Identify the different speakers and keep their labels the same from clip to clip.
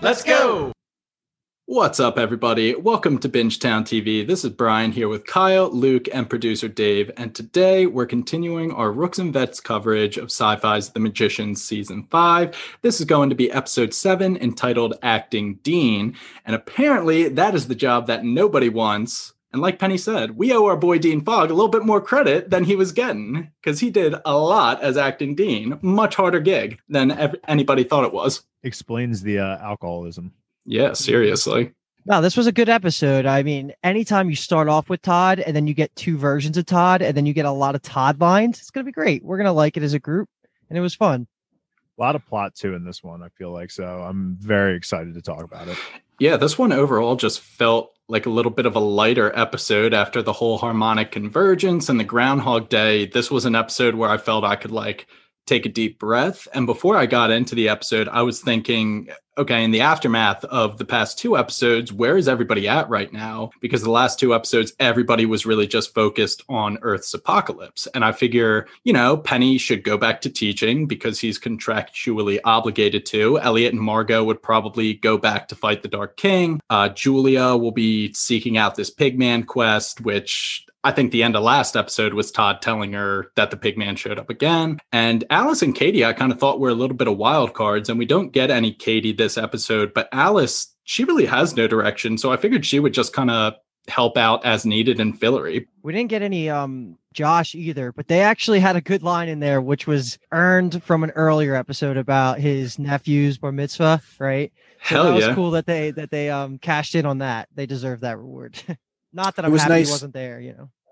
Speaker 1: Let's go!
Speaker 2: What's up, everybody? Welcome to Bingetown TV. This is Brian here with Kyle, Luke, and producer Dave. And today we're continuing our Rooks and Vets coverage of Sci-Fi's The Magicians Season 5. This is going to be Episode 7, entitled Acting Dean. And apparently that is the job that nobody wants. And like Penny said, we owe our boy Dean Fogg a little bit more credit than he was getting, because he did a lot as acting Dean. Much harder gig than anybody thought it was.
Speaker 3: Explains the alcoholism.
Speaker 2: Yeah, seriously.
Speaker 4: No, this was a good episode. I mean, anytime you start off with Todd and then you get two versions of Todd and then you get a lot of Todd lines, it's going to be great. We're going to like it as a group, and it was fun.
Speaker 3: A lot of plot too in this one, I feel like. So I'm very excited to talk about it.
Speaker 2: Yeah, this one overall just felt like a little bit of a lighter episode after the whole harmonic convergence and the Groundhog Day. This was an episode where I felt I could take a deep breath. And before I got into the episode, I was thinking, okay, in the aftermath of the past two episodes, where is everybody at right now? Because the last two episodes, everybody was really just focused on Earth's apocalypse. And I figure, Penny should go back to teaching because he's contractually obligated to. Elliot and Margot would probably go back to fight the Dark King. Julia will be seeking out this Pigman quest, which I think the end of last episode was Todd telling her that the Pigman showed up again. And Alice and Katie, I kind of thought were a little bit of wild cards, and we don't get any Katie this episode, but Alice, she really has no direction. So I figured she would just kind of help out as needed in Fillory.
Speaker 4: We didn't get any Josh either, but they actually had a good line in there, which was earned from an earlier episode about his nephew's bar mitzvah, right? So
Speaker 2: Hell
Speaker 4: that was
Speaker 2: yeah.
Speaker 4: cool that they cashed in on that. They deserve that reward. Not that I'm happy he wasn't there,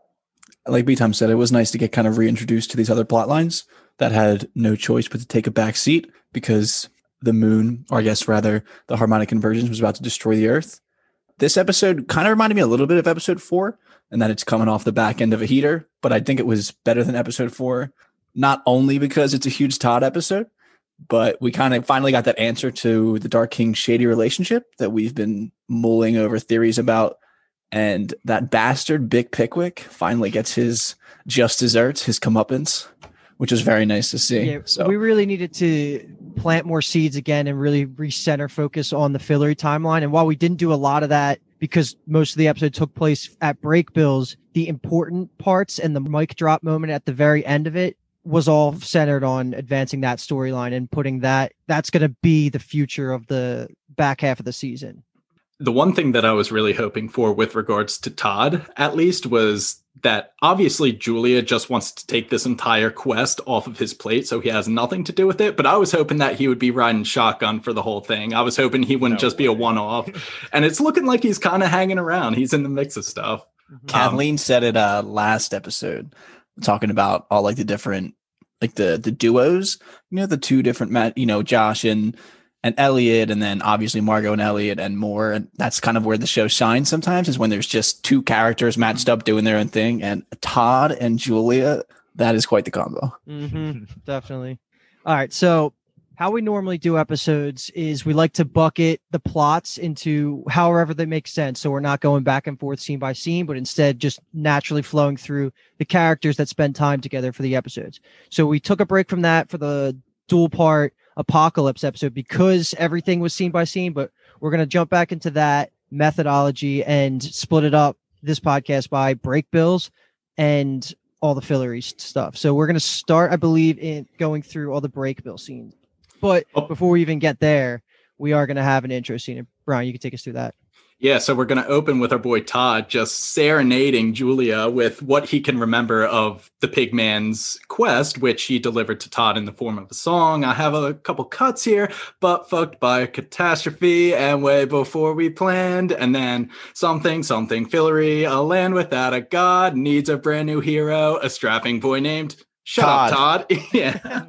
Speaker 1: Like B-Tom said, it was nice to get kind of reintroduced to these other plot lines that had no choice but to take a back seat because the moon, or I guess rather the harmonic convergence, was about to destroy the Earth. This episode kind of reminded me a little bit of episode 4, and that it's coming off the back end of a heater, but I think it was better than episode 4, not only because it's a huge Todd episode, but we kind of finally got that answer to the Dark King shady relationship that we've been mulling over theories about. And that bastard, Bick Pickwick, finally gets his just desserts, his comeuppance, which was very nice to see.
Speaker 4: Yeah, so we really needed to plant more seeds again and really recenter focus on the Fillory timeline. And while we didn't do a lot of that because most of the episode took place at Breakbills, the important parts and the mic drop moment at the very end of it was all centered on advancing that storyline and putting that's going to be the future of the back half of the season.
Speaker 2: The one thing that I was really hoping for with regards to Todd, at least, was that obviously Julia just wants to take this entire quest off of his plate, so he has nothing to do with it. But I was hoping that he would be riding shotgun for the whole thing. I was hoping he wouldn't be a one-off. And it's looking like he's kind of hanging around. He's in the mix of stuff.
Speaker 1: Kathleen said it last episode, talking about all the different, the duos, the two different, Josh and Elliot, and then obviously Margot and Elliot and more. And that's kind of where the show shines sometimes, is when there's just two characters matched up doing their own thing. And Todd and Julia, that is quite the combo.
Speaker 4: Mm-hmm, definitely. All right. So how we normally do episodes is we like to bucket the plots into however they make sense. So we're not going back and forth scene by scene, but instead just naturally flowing through the characters that spend time together for the episodes. So we took a break from that for the dual part Apocalypse episode because everything was scene by scene, but we're going to jump back into that methodology and split it up this podcast by Breakbills and all the Fillory stuff. So we're going to start, I believe, in going through all the Breakbill scenes. But before we even get there, we are going to have an intro scene. Brian, you can take us through that.
Speaker 2: Yeah, so we're going to open with our boy Todd just serenading Julia with what he can remember of the Pigman's quest, which he delivered to Todd in the form of a song. I have a couple cuts here, but fucked by a catastrophe and way before we planned. And then something, Fillory, a land without a god, needs a brand new hero, a strapping boy named Shut Up, Todd. Yeah.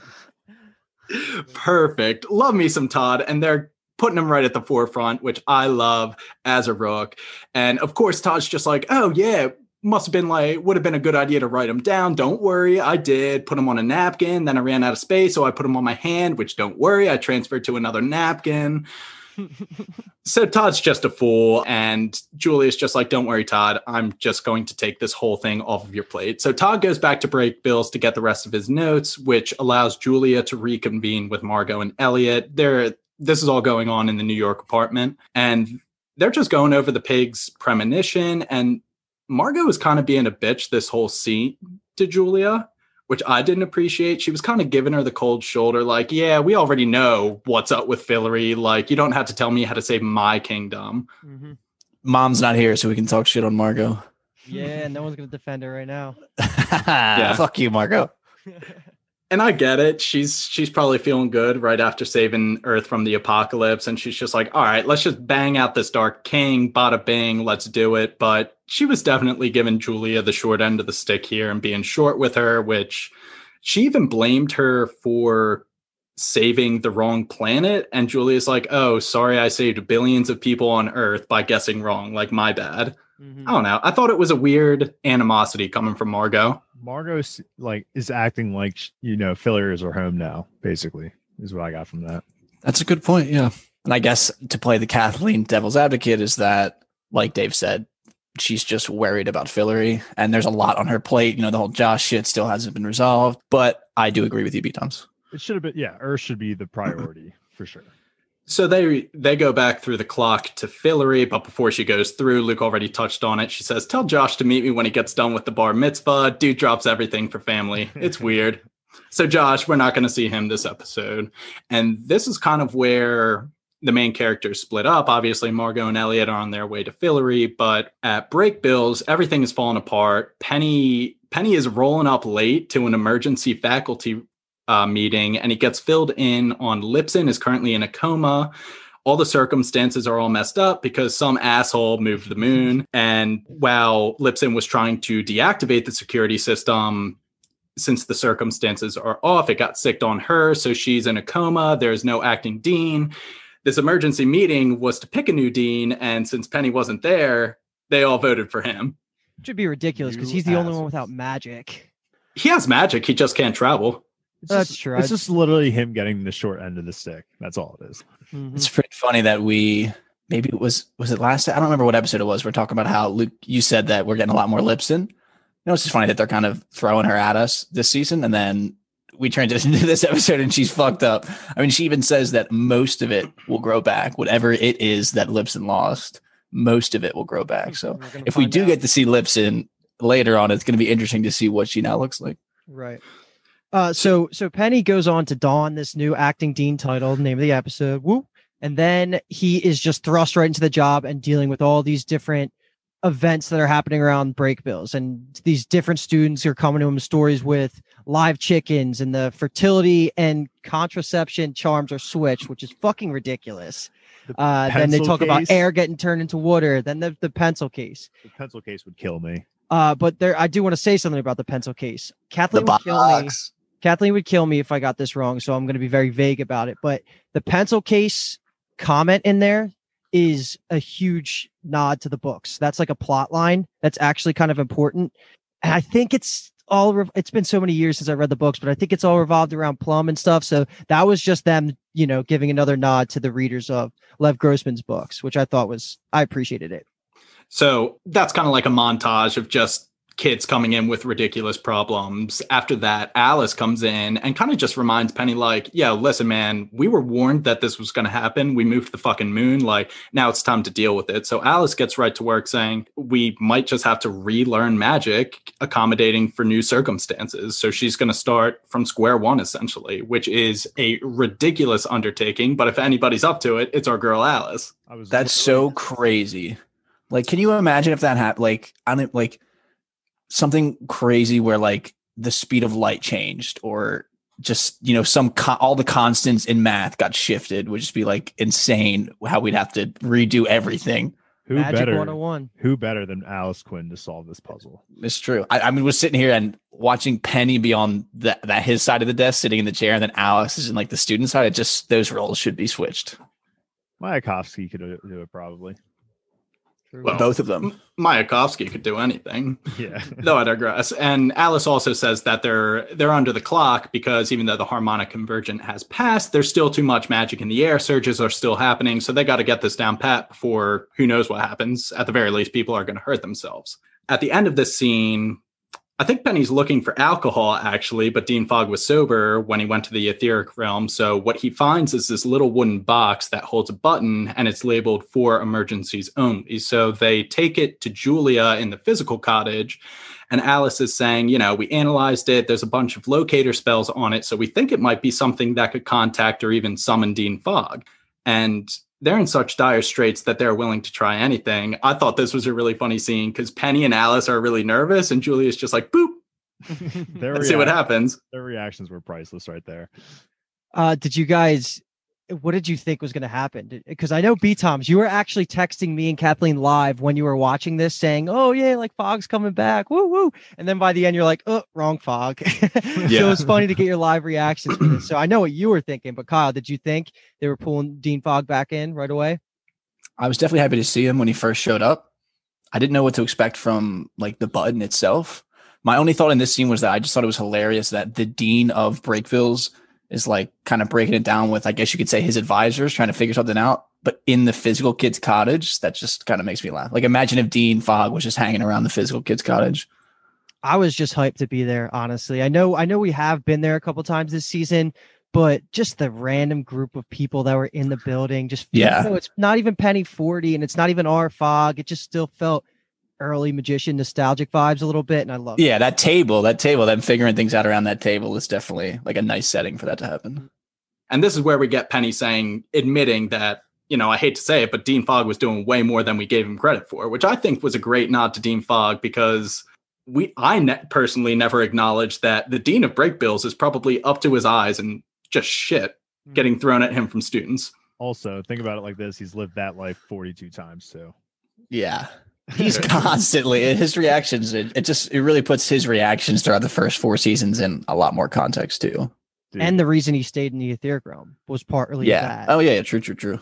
Speaker 2: Perfect. Love me some Todd. And they're putting him right at the forefront, which I love as a Rook. And of course, Todd's just like, oh yeah, must have been would have been a good idea to write him down. Don't worry, I did. Put him on a napkin. Then I ran out of space, so I put him on my hand, which don't worry, I transferred to another napkin. So Todd's just a fool, and Julia's just like, don't worry, Todd, I'm just going to take this whole thing off of your plate. So Todd goes back to Breakbills to get the rest of his notes, which allows Julia to reconvene with Margot and Elliot. They're this is all going on in the New York apartment, and they're just going over the pig's premonition, and Margot is kind of being a bitch this whole scene to Julia, which I didn't appreciate. She was kind of giving her the cold shoulder, like, yeah, we already know what's up with Fillory. Like, you don't have to tell me how to save my kingdom.
Speaker 4: Mm-hmm.
Speaker 1: Mom's not here, so we can talk shit on Margot.
Speaker 4: Yeah, no one's going to defend her right now.
Speaker 1: Yeah. Fuck you, Margot.
Speaker 2: And I get it. She's probably feeling good right after saving Earth from the apocalypse. And she's just like, all right, let's just bang out this Dark King, bada bing, let's do it. But she was definitely giving Julia the short end of the stick here and being short with her, which she even blamed her for saving the wrong planet. And Julia's like, oh, sorry, I saved billions of people on Earth by guessing wrong. Like, my bad. Mm-hmm. I don't know. I thought it was a weird animosity coming from Margot.
Speaker 3: Margot is acting like, Fillory is her home now, basically, is what I got from that.
Speaker 1: That's a good point. Yeah. And I guess to play the Kathleen devil's advocate is that, like Dave said, she's just worried about Fillory, and there's a lot on her plate. The whole Josh shit still hasn't been resolved, but I do agree with you, B-Toms.
Speaker 3: It should have been, Earth should be the priority for sure.
Speaker 2: So they go back through the clock to Fillory, but before she goes through, Luke already touched on it. She says, tell Josh to meet me when he gets done with the bar mitzvah. Dude drops everything for family. It's weird. So Josh, we're not going to see him this episode. And this is kind of where the main characters split up. Obviously, Margot and Elliot are on their way to Fillory, but at Breakbills, everything is falling apart. Penny is rolling up late to an emergency faculty meeting, and he gets filled in on Lipson is currently in a coma. All the circumstances are all messed up because some asshole moved the moon. And while Lipson was trying to deactivate the security system, since the circumstances are off, it got sicked on her. So she's in a coma. There's no acting dean. This emergency meeting was to pick a new dean. And since Penny wasn't there, they all voted for him.
Speaker 4: It should be ridiculous because he's the only one without magic.
Speaker 2: He has magic. He just can't travel.
Speaker 4: That's true.
Speaker 3: It's just literally him getting the short end of the stick. That's all it is.
Speaker 4: Mm-hmm.
Speaker 1: It's pretty funny that maybe it was it last, I don't remember what episode it was. We're talking about how, Luke, you said that we're getting a lot more Lipson. It's just funny that they're kind of throwing her at us this season. And then we transition to this episode and she's fucked up. I mean, she even says that most of it will grow back. Whatever it is that Lipson lost, most of it will grow back. So if we do get to see Lipson later on, it's going to be interesting to see what she now looks like.
Speaker 4: Right. So Penny goes on to don this new acting dean title, name of the episode. Woo. And then he is just thrust right into the job and dealing with all these different events that are happening around Breakbills, and these different students are coming to him stories with live chickens, and the fertility and contraception charms are switched, which is fucking ridiculous. Then they talk about air getting turned into water. Then the pencil case.
Speaker 3: The pencil case would kill me.
Speaker 4: But I do want to say something about the pencil case. Kathleen would kill me. Kathleen would kill me if I got this wrong, so I'm going to be very vague about it. But the pencil case comment in there is a huge nod to the books. That's like a plot line that's actually kind of important. And I think it's been so many years since I read the books, but I think it's all revolved around Plum and stuff. So that was just them, giving another nod to the readers of Lev Grossman's books, which I appreciated it.
Speaker 2: So that's kind of like a montage of just kids coming in with ridiculous problems. After that, Alice comes in and kind of just reminds Penny, like, yeah, listen, man, we were warned that this was going to happen. We moved the fucking moon. Like, now it's time to deal with it. So Alice gets right to work saying we might just have to relearn magic, accommodating for new circumstances. So she's going to start from square one, essentially, which is a ridiculous undertaking. But if anybody's up to it, it's our girl Alice.
Speaker 1: That's so crazy. Like, can you imagine if that happened? Something crazy where like the speed of light changed, or just, all the constants in math got shifted, would just be like insane how we'd have to redo everything.
Speaker 4: Magic 101.
Speaker 3: Who better than Alice Quinn to solve this puzzle?
Speaker 1: It's true. I mean, we're sitting here and watching Penny be on that his side of the desk, sitting in the chair, and then Alice is in like the student side. Those roles should be switched.
Speaker 3: Mayakovsky could do it probably.
Speaker 2: Well,
Speaker 1: both of them.
Speaker 2: Mayakovsky could do anything.
Speaker 3: Yeah.
Speaker 2: Though I digress. And Alice also says that they're under the clock because even though the harmonic convergence has passed, there's still too much magic in the air. Surges are still happening. So they got to get this down pat before who knows what happens. At the very least, people are going to hurt themselves. At the end of this scene, I think Penny's looking for alcohol, actually, but Dean Fogg was sober when he went to the etheric realm. So what he finds is this little wooden box that holds a button, and it's labeled for emergencies only. So they take it to Julia in the physical cottage, and Alice is saying, we analyzed it. There's a bunch of locator spells on it, so we think it might be something that could contact or even summon Dean Fogg. And they're in such dire straits that they're willing to try anything. I thought this was a really funny scene because Penny and Alice are really nervous and Julia's just like, boop, let's see what happens.
Speaker 3: Their reactions were priceless right there.
Speaker 4: What did you think was going to happen? Because I know B-Toms, you were actually texting me and Kathleen live when you were watching this saying, oh yeah, like Fogg's coming back. Woo woo. And then by the end, you're like, oh, wrong Fogg. So it was funny to get your live reactions for this. So I know what you were thinking, but Kyle, did you think they were pulling Dean Fogg back in right away?
Speaker 1: I was definitely happy to see him when he first showed up. I didn't know what to expect from like the button itself. My only thought in this scene was that I just thought it was hilarious that the Dean of Breakvilles is like kind of breaking it down with, I guess you could say, his advisors trying to figure something out. But in the physical kid's cottage, that just kind of makes me laugh. Like, imagine if Dean Fogg was just hanging around the physical kid's cottage.
Speaker 4: I was just hyped to be there, honestly. I know we have been there a couple times this season, but just the random group of people that were in the building, just it's not even Penny 40 and it's not even our Fogg. It just still felt early magician nostalgic vibes a little bit, and I love it.
Speaker 1: That table, them figuring things out around that table is definitely like a nice setting for that to happen.
Speaker 2: And this is where we get Penny admitting that, I hate to say it, but Dean Fogg was doing way more than we gave him credit for, which I think was a great nod to Dean Fogg, because personally never acknowledged that the Dean of Breakbills is probably up to his eyes and just shit getting thrown at him from students.
Speaker 3: Also, think about it like this. He's lived that life 42 times too.
Speaker 1: Yeah. He's constantly his reactions. It really puts his reactions throughout the first 4 seasons in a lot more context too.
Speaker 3: Dude.
Speaker 4: And the reason he stayed in the etheric realm was partly that.
Speaker 1: Oh yeah. True.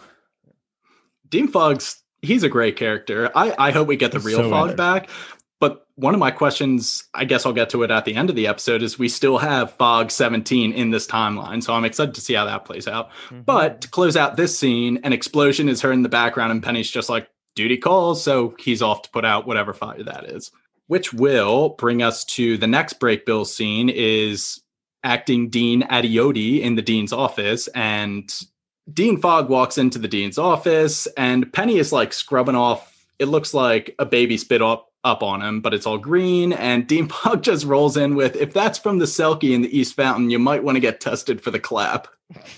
Speaker 2: Dean Fogg's, he's a great character. I hope we get the real Fogg back. But one of my questions, I guess I'll get to it at the end of the episode, is we still have Fogg 17 in this timeline. So I'm excited to see how that plays out. Mm-hmm. But to close out this scene, an explosion is heard in the background and Penny's just like, duty calls, so he's off to put out whatever fire that is. Which will bring us to the next Breakbill scene, is acting Dean Adiotti in the Dean's office, and Dean Fogg walks into the Dean's office, and Penny is like scrubbing off, it looks like a baby spit up on him, but it's all green, and Dean Fogg just rolls in with, if that's from the Selkie in the East Fountain, you might want to get tested for the clap.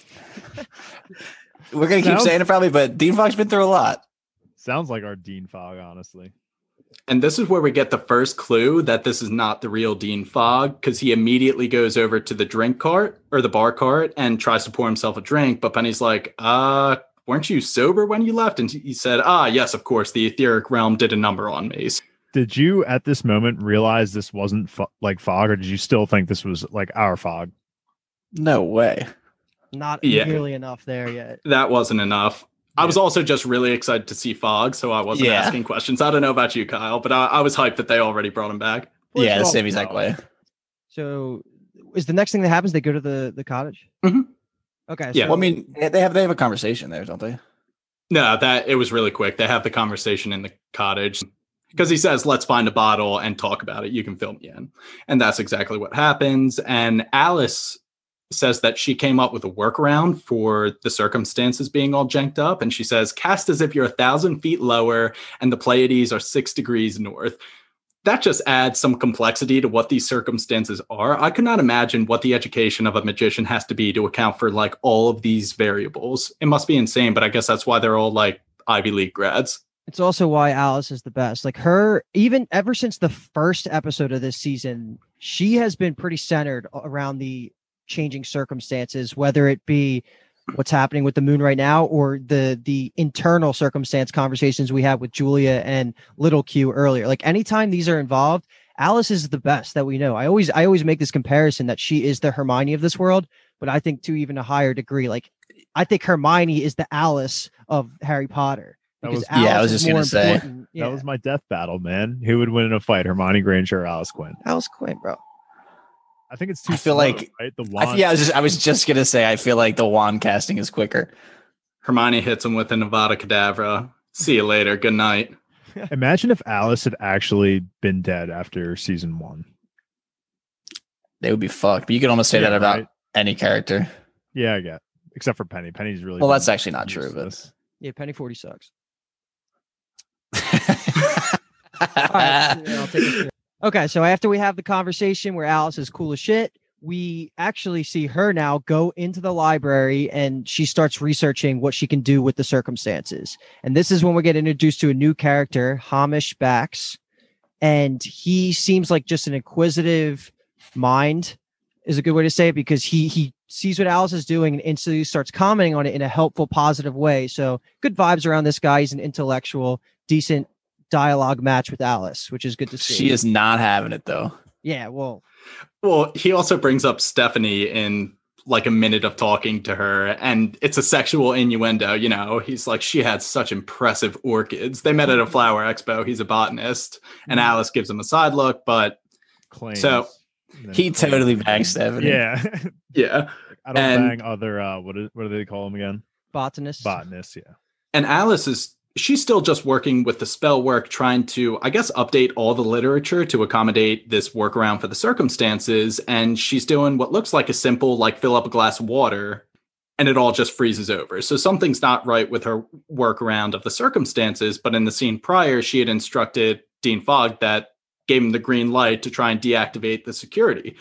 Speaker 1: We're going to keep saying it probably, but Dean Fogg's been through a lot.
Speaker 3: Sounds like our Dean Fogg, honestly.
Speaker 2: And this is where we get the first clue that this is not the real Dean Fogg, because he immediately goes over to the drink cart or the bar cart and tries to pour himself a drink. But Penny's like, weren't you sober when you left? And he said, yes, of course. The etheric realm did a number on me.
Speaker 3: Did you at this moment realize this wasn't like Fogg, or did you still think this was like our Fogg?
Speaker 1: No way.
Speaker 4: Not nearly enough there yet.
Speaker 2: That wasn't enough. I was also just really excited to see Fogg, so I wasn't asking questions. I don't know about you, Kyle, but I was hyped that they already brought him back.
Speaker 1: The same exact way.
Speaker 4: So is the next thing that happens, they go to the cottage?
Speaker 2: Mm-hmm.
Speaker 4: Okay.
Speaker 2: Yeah.
Speaker 1: Well, I mean, they have a conversation there, don't they?
Speaker 2: No, it was really quick. They have the conversation in the cottage because he says, let's find a bottle and talk about it. You can fill me in. And that's exactly what happens. And Alice says that she came up with a workaround for the circumstances being all janked up. And she says, cast as if you're 1,000 feet lower and the Pleiades are 6 degrees north. That just adds some complexity to what these circumstances are. I could not imagine what the education of a magician has to be to account for like all of these variables. It must be insane, but I guess that's why they're all like Ivy League grads.
Speaker 4: It's also why Alice is the best. Like her, even ever since the first episode of this season, she has been pretty centered around the changing circumstances, whether it be what's happening with the moon right now or the internal circumstance conversations we had with Julia and Little Q earlier. Like anytime these are involved, Alice is the best that we know. I always make this comparison that she is the Hermione of this world, but I think to even a higher degree, like I think Hermione is the Alice of Harry Potter.
Speaker 1: I was just going to say
Speaker 3: that was my death battle, man. Who would win in a fight, Hermione Granger or Alice Quinn?
Speaker 4: Alice Quinn, bro.
Speaker 3: I think it's too.
Speaker 1: I feel
Speaker 3: slow,
Speaker 1: like
Speaker 3: right? The wand.
Speaker 1: I was just gonna say I feel like the wand casting is quicker.
Speaker 2: Hermione hits him with a Nevada Kedavra. See you later. Good night.
Speaker 3: Imagine if Alice had actually been dead after season 1.
Speaker 1: they would be fucked. But you can almost say that about
Speaker 3: right.
Speaker 1: any character.
Speaker 3: Yeah, I get. Except for Penny. Penny's really
Speaker 1: Well, that's actually not true,
Speaker 3: useless.
Speaker 4: Yeah, Penny 40 sucks.
Speaker 1: but
Speaker 4: All right, I'll take it straight. Okay, so after we have the conversation where Alice is cool as shit, we actually see her now go into the library and she starts researching what she can do with the circumstances. And this is when we get introduced to a new character, Hamish Bax. And he seems like just an inquisitive mind is a good way to say it, because he sees what Alice is doing and instantly starts commenting on it in a helpful, positive way. So good vibes around this guy. He's an intellectual, decent dialogue match with Alice, which is good to see.
Speaker 1: she is not having it though.
Speaker 4: Yeah, well,
Speaker 2: He also brings up Stephanie in like a minute of talking to her, and it's a sexual innuendo. You know, he's like, she had such impressive orchids. They met at a flower expo. He's a botanist, and Alice gives him a side look, but
Speaker 3: Claims.
Speaker 2: So,
Speaker 3: And then
Speaker 1: He
Speaker 3: claims.
Speaker 1: totally bangs Stephanie.
Speaker 3: Yeah.
Speaker 2: yeah.
Speaker 3: I don't
Speaker 2: And-
Speaker 3: bang other what do they call them again?
Speaker 4: botanist.
Speaker 3: Botanists, yeah.
Speaker 2: And Alice she's still just working with the spell work, trying to, I guess, update all the literature to accommodate this workaround for the circumstances. And she's doing what looks like a simple, like, fill up a glass of water, and it all just freezes over. So something's not right with her workaround of the circumstances. But in the scene prior, she had instructed Dean Fogg that gave him the green light to try and deactivate the security.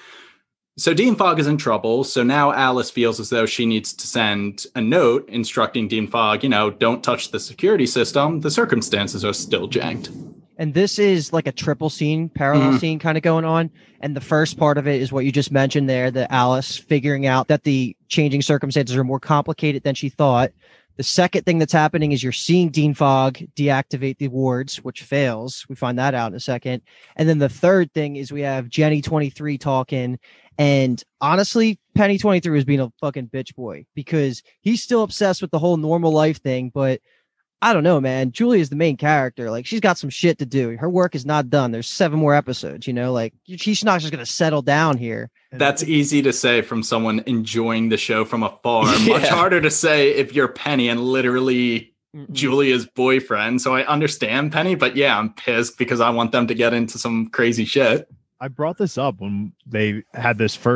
Speaker 2: So Dean Fogg is in trouble. So now Alice feels as though she needs to send a note instructing Dean Fogg, don't touch the security system. The circumstances are still janked.
Speaker 4: And this is like a triple scene, parallel scene kind of going on. And the first part of it is what you just mentioned there, that Alice figuring out that the changing circumstances are more complicated than she thought. The second thing that's happening is you're seeing Dean Fogg deactivate the wards, which fails. We find that out in a second. And then the third thing is we have Jenny 23 talking. And honestly, Penny 23 was being a fucking bitch boy, because he's still obsessed with the whole normal life thing. But I don't know, man. Julie is the main character. Like, she's got some shit to do. Her work is not done. There's 7 more episodes, like she's not just going to settle down here.
Speaker 2: That's easy to say from someone enjoying the show from afar. Much harder to say if you're Penny and literally Julia's boyfriend. So I understand Penny, but yeah, I'm pissed because I want them to get into some crazy shit.
Speaker 3: I brought this up when they had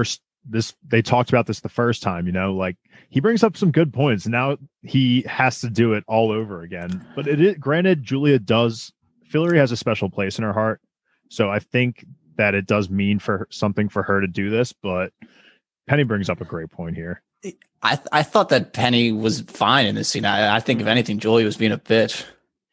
Speaker 3: they talked about this the first time, like he brings up some good points. Now he has to do it all over again. But granted, Fillory has a special place in her heart. So I think that it does mean something for her to do this, but Penny brings up a great point here.
Speaker 1: I thought that Penny was fine in this scene. I think if anything, Julie was being a bitch.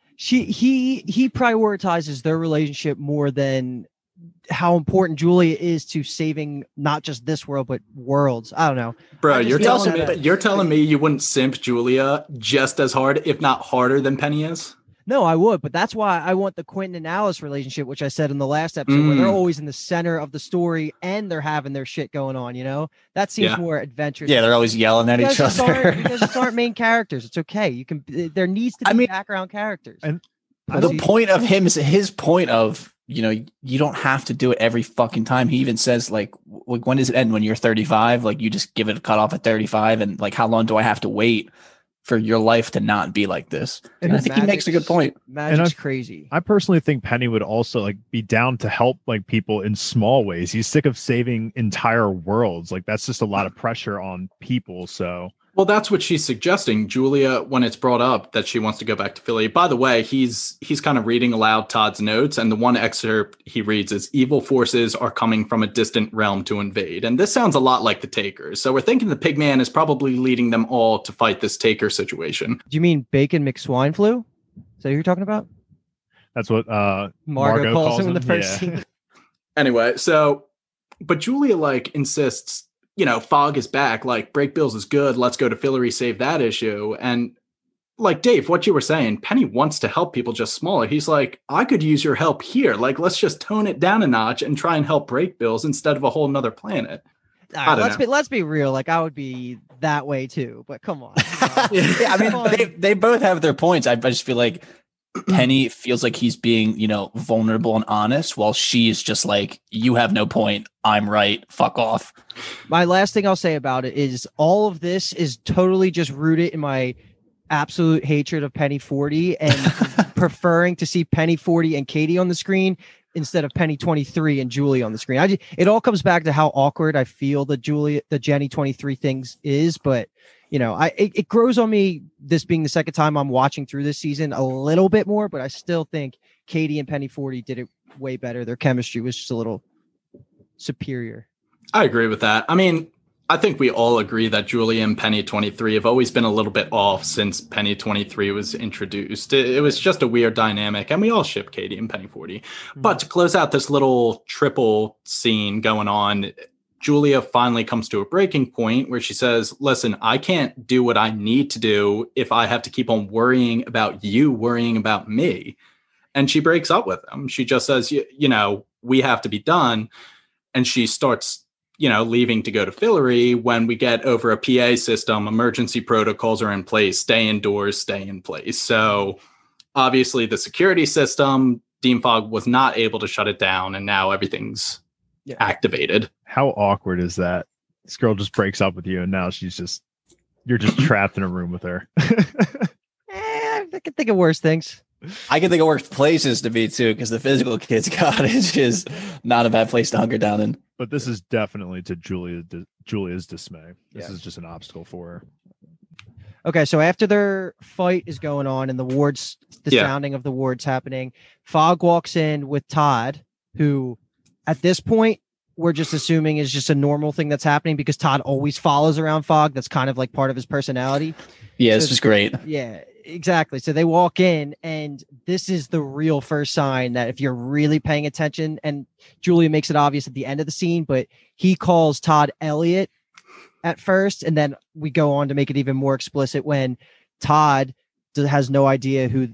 Speaker 4: He prioritizes their relationship more than how important Julia is to saving not just this world but worlds. I don't know,
Speaker 2: bro. You're telling me you wouldn't simp Julia just as hard, if not harder, than Penny is?
Speaker 4: No, I would, but that's why I want the Quentin and Alice relationship, which I said in the last episode, where they're always in the center of the story and they're having their shit going on. That seems more adventurous.
Speaker 1: Yeah, they're always yelling at each other.
Speaker 4: You guys just aren't main characters. It's okay. There needs to be background characters.
Speaker 3: And
Speaker 1: the point of him is his point of, you don't have to do it every fucking time. He even says, like, when does it end? When you're 35? Like, you just give it a cut off at 35. And like, how long do I have to wait for your life to not be like this? And I think he makes a good point.
Speaker 4: Magic's crazy.
Speaker 3: I personally think Penny would also be down to help people in small ways. He's sick of saving entire worlds. That's just a lot of pressure on people. So,
Speaker 2: well, that's what she's suggesting, Julia, when it's brought up that she wants to go back to Philly. By the way, he's kind of reading aloud Todd's notes, and the one excerpt he reads is, "Evil forces are coming from a distant realm to invade." And this sounds a lot like the Takers. So we're thinking the Pigman is probably leading them all to fight this Taker situation.
Speaker 4: Do you mean Bacon McSwine flu? Is that who you're talking about?
Speaker 3: That's what
Speaker 4: Margot calls him in the first scene.
Speaker 2: Anyway, but Julia insists, Fogg is back. Break Bills is good. Let's go to Fillory, save that issue. And Dave, what you were saying, Penny wants to help people just smaller. He's like, I could use your help here. Let's just tone it down a notch and try and help Break Bills instead of a whole nother planet.
Speaker 4: All right, let's be real. I would be that way too, but come on.
Speaker 1: Yeah, I mean, they both have their points. I just feel like Penny feels like he's being, vulnerable and honest, while she is just like, you have no point. I'm right. Fuck off.
Speaker 4: My last thing I'll say about it is all of this is totally just rooted in my absolute hatred of Penny 40 and preferring to see Penny 40 and Katie on the screen, instead of Penny 23 and Julie on the screen. It all comes back to how awkward I feel the Jenny 23 things is, but it grows on me, this being the second time I'm watching through this season, a little bit more, but I still think Katie and Penny 40 did it way better. Their chemistry was just a little superior.
Speaker 2: I agree with that. I mean, I think we all agree that Julie and Penny 23 have always been a little bit off since Penny 23 was introduced. It was just a weird dynamic, and we all ship Katie and Penny 40. Mm-hmm. But to close out this little triple scene going on, Julia finally comes to a breaking point where she says, listen, I can't do what I need to do if I have to keep on worrying about you worrying about me. And she breaks up with him. She just says, we have to be done. And she starts leaving to go to Fillory. When we get over a PA system, emergency protocols are in place, stay indoors, stay in place. So obviously the security system, Dean Fogg was not able to shut it down, and now everything's activated.
Speaker 3: How awkward is that? This girl just breaks up with you, and now you're just trapped in a room with her.
Speaker 4: I can think of worse things.
Speaker 1: I can think of worse places to be too, because the physical kids cottage is not a bad place to hunker down in.
Speaker 3: But this is definitely to Julia's dismay. This is just an obstacle for her.
Speaker 4: Okay, so after their fight is going on and the sounding of the wards happening, Fogg walks in with Todd, who at this point we're just assuming is just a normal thing that's happening because Todd always follows around Fogg. That's kind of like part of his personality.
Speaker 1: Yeah, this was great.
Speaker 4: Yeah, exactly. So they walk in, and this is the real first sign that if you're really paying attention, and Julia makes it obvious at the end of the scene, but he calls Todd Elliot at first, and then we go on to make it even more explicit when Todd has no idea who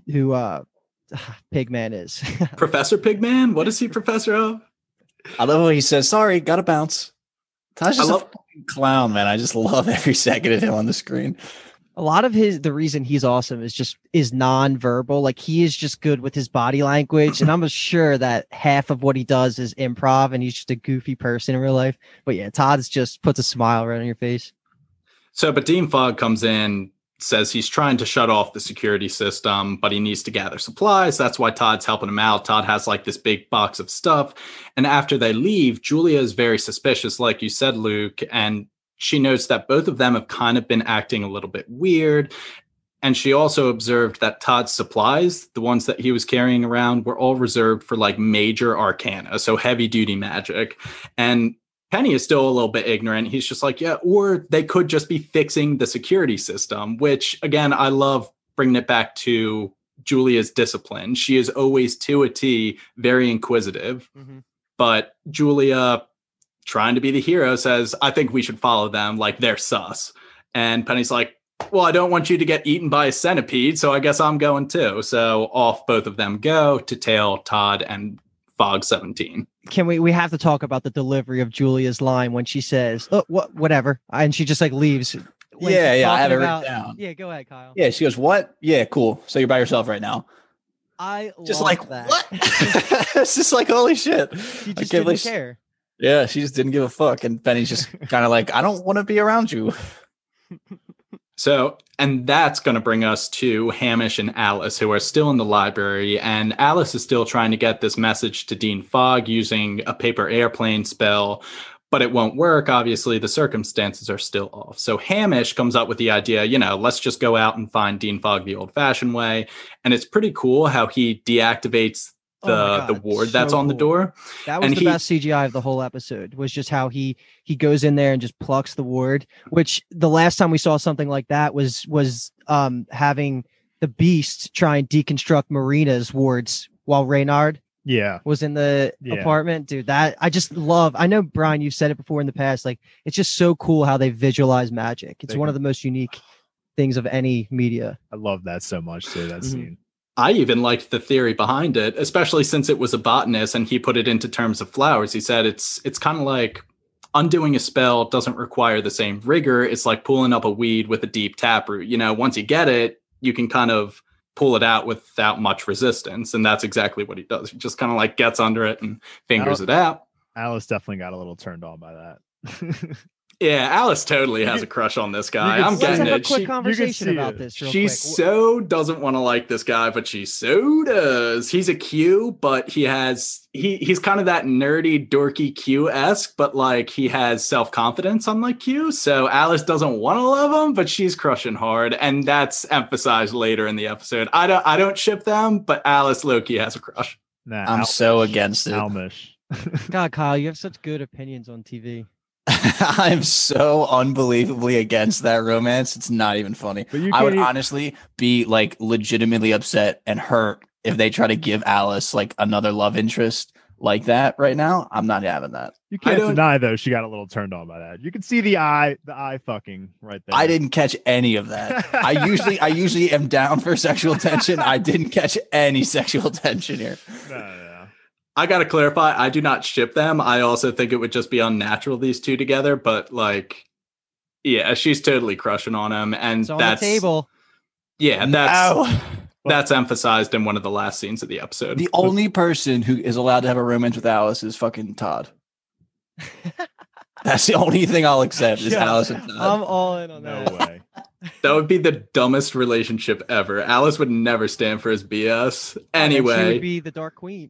Speaker 4: Pigman is.
Speaker 2: Professor Pigman? What is he professor of?
Speaker 1: I love when he says, sorry, gotta bounce. Todd's just a fucking clown, man. I just love every second of him on the screen.
Speaker 4: A lot of the reason he's awesome is non-verbal. Like, he is just good with his body language. And I'm sure that half of what he does is improv, and he's just a goofy person in real life. But yeah, Todd's just puts a smile right on your face.
Speaker 2: So, but Dean Fogg comes in, says he's trying to shut off the security system, but he needs to gather supplies. That's why Todd's helping him out. Todd has like this big box of stuff. And after they leave, Julia is very suspicious, like you said, Luke, and she notes that both of them have kind of been acting a little bit weird. And she also observed that Todd's supplies, the ones that he was carrying around, were all reserved for like major arcana, so heavy duty magic. And Penny is still a little bit ignorant. He's just like, yeah, or they could just be fixing the security system, which again, I love bringing it back to Julia's discipline. She is always to a T, very inquisitive, but Julia, trying to be the hero, says, I think we should follow them, like they're sus. And Penny's like, well, I don't want you to get eaten by a centipede, so I guess I'm going too. So off both of them go to tail Todd and Fogg 17.
Speaker 4: We have to talk about the delivery of Julia's line when she says, oh, whatever. And she just like leaves.
Speaker 1: Yeah, I have it written down.
Speaker 4: Yeah, go ahead, Kyle.
Speaker 1: Yeah, she goes, what? Yeah, cool. So you're by yourself right now.
Speaker 4: I
Speaker 1: just
Speaker 4: love
Speaker 1: like
Speaker 4: that.
Speaker 1: What? It's just like, holy shit.
Speaker 4: She just didn't care.
Speaker 1: Yeah, she just didn't give a fuck. And Penny's just kind of like, I don't want to be around you.
Speaker 2: So, and that's going to bring us to Hamish and Alice, who are still in the library. And Alice is still trying to get this message to Dean Fogg using a paper airplane spell, but it won't work. Obviously, the circumstances are still off. So Hamish comes up with the idea, let's just go out and find Dean Fogg the old-fashioned way. And it's pretty cool how he deactivates the ward that's on the door.
Speaker 4: That was the best CGI of the whole episode, was just how he goes in there and just plucks the ward, which the last time we saw something like that was having the Beast try and deconstruct Marina's wards while Reynard was in the apartment. Dude, that I know, Brian, you've said it before in the past, like it's just so cool how they visualize magic. It's one of the most unique things of any media.
Speaker 3: I love that so much too, that scene.
Speaker 2: I even liked the theory behind it, especially since it was a botanist and he put it into terms of flowers. He said it's kind of like undoing a spell doesn't require the same rigor. It's like pulling up a weed with a deep taproot. Once you get it, you can kind of pull it out without much resistance. And that's exactly what he does. He just kind of like gets under it and fingers it out.
Speaker 3: Alice definitely got a little turned on by that.
Speaker 2: Yeah, Alice totally has a crush on this guy. I'm
Speaker 3: Let's
Speaker 2: getting
Speaker 4: Let's have a
Speaker 2: it.
Speaker 4: quick
Speaker 2: She,
Speaker 4: conversation
Speaker 3: see
Speaker 4: about
Speaker 3: it.
Speaker 4: this real
Speaker 2: she
Speaker 4: quick.
Speaker 2: so doesn't want to like this guy, but she so does. He's a Q, but he's kind of that nerdy, dorky Q-esque, but like he has self-confidence, unlike Q. So Alice doesn't want to love him, but she's crushing hard, and that's emphasized later in the episode. I don't ship them, but Alice Loki has a crush.
Speaker 3: Nah,
Speaker 1: I'm so against it.
Speaker 3: Almish.
Speaker 4: God, Kyle, you have such good opinions on TV.
Speaker 1: I'm so unbelievably against that romance. It's not even funny.
Speaker 3: But you
Speaker 1: I would
Speaker 3: can't-
Speaker 1: honestly be like legitimately upset and hurt if they try to give Alice like another love interest like that right now. I'm not having that.
Speaker 3: You
Speaker 2: I
Speaker 3: can't
Speaker 2: don't-
Speaker 3: deny though she got a little turned on by that. You can see the eye fucking right there.
Speaker 1: I didn't catch any of that. I usually am down for sexual tension. I didn't catch any sexual tension here.
Speaker 3: No.
Speaker 2: I gotta clarify, I do not ship them. I also think it would just be unnatural, these two together, but like, yeah, she's totally crushing on him, and
Speaker 4: It's on
Speaker 2: that's
Speaker 4: the table.
Speaker 2: Yeah,
Speaker 1: No.
Speaker 2: that's emphasized in one of the last scenes of the episode.
Speaker 1: The only person who is allowed to have a romance with Alice is fucking Todd. That's the only thing I'll accept is
Speaker 4: Yeah.
Speaker 1: Alice and Todd.
Speaker 4: I'm all in on
Speaker 3: No
Speaker 4: that.
Speaker 3: way.
Speaker 2: That would be the dumbest relationship ever. Alice would never stand for his BS.
Speaker 4: She would
Speaker 2: Anyway,
Speaker 4: be the Dark Queen.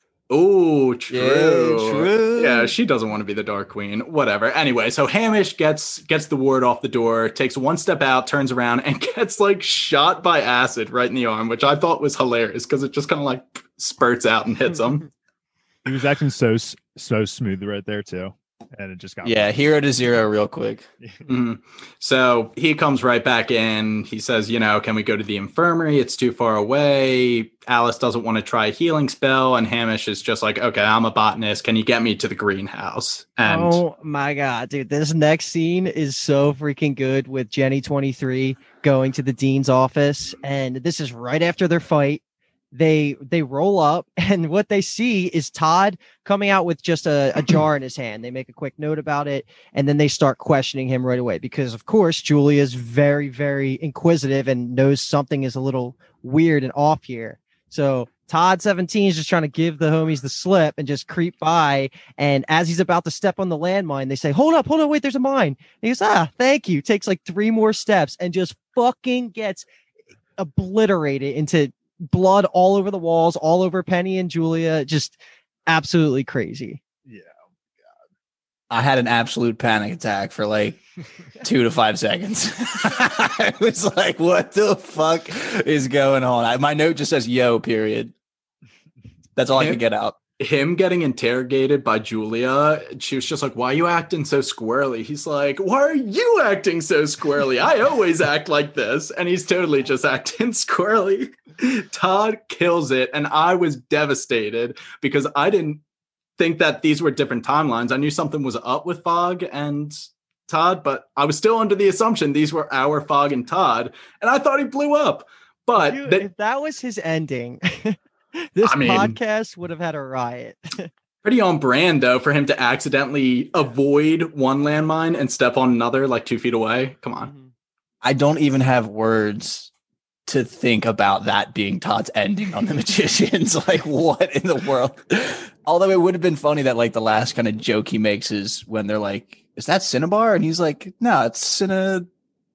Speaker 2: oh, true.
Speaker 1: Yeah, true.
Speaker 2: Yeah, she doesn't want to be the Dark Queen. Whatever. Anyway, so Hamish gets the word off the door, takes one step out, turns around, and gets like shot by acid right in the arm, which I thought was hilarious because it just kind of like spurts out and hits him.
Speaker 3: He was acting so smooth right there too, and it just got
Speaker 1: Yeah, 0 to 0 real quick.
Speaker 2: Mhm. So he comes right back in. He says, can we go to the infirmary? It's too far away. Alice doesn't want to try a healing spell. And Hamish is just like, okay, I'm a botanist. Can you get me to the greenhouse? And
Speaker 4: Oh my god, dude! This next scene is so freaking good with Jenny 23 going to the dean's office, and this is right after their fight. They roll up, and what they see is Todd coming out with just a jar in his hand. They make a quick note about it, and then they start questioning him right away because, of course, Julia is very, very inquisitive and knows something is a little weird and off here. So Todd 17 is just trying to give the homies the slip and just creep by. And as he's about to step on the landmine, they say, hold up, wait, there's a mine. And he goes, thank you. Takes like 3 more steps and just fucking gets obliterated into blood all over the walls, all over Penny and Julia. Just absolutely crazy.
Speaker 1: I had an absolute panic attack for like 2 to 5 seconds. I was like, what the fuck is going on? My note just says, yo, period. That's all I could get out.
Speaker 2: him getting interrogated by Julia, she was just like, why are you acting so squirrely? He's like, why are you acting so squirrely? I always act like this. And he's totally just acting squirrely. Todd kills it. And I was devastated because I didn't think that these were different timelines. I knew something was up with Fogg and Todd, but I was still under the assumption these were our Fogg and Todd. And I thought he blew up. But
Speaker 4: Dude, if that was his ending, this podcast would have had a riot.
Speaker 2: Pretty on brand, though, for him to accidentally avoid one landmine and step on another like 2 feet away. Come on.
Speaker 1: I don't even have words to think about that being Todd's ending on The Magicians. Like, what in the world? Although it would have been funny that, like, the last kind of joke he makes is when they're like, is that Cinnabar? And he's like, no, it's Cinnamon.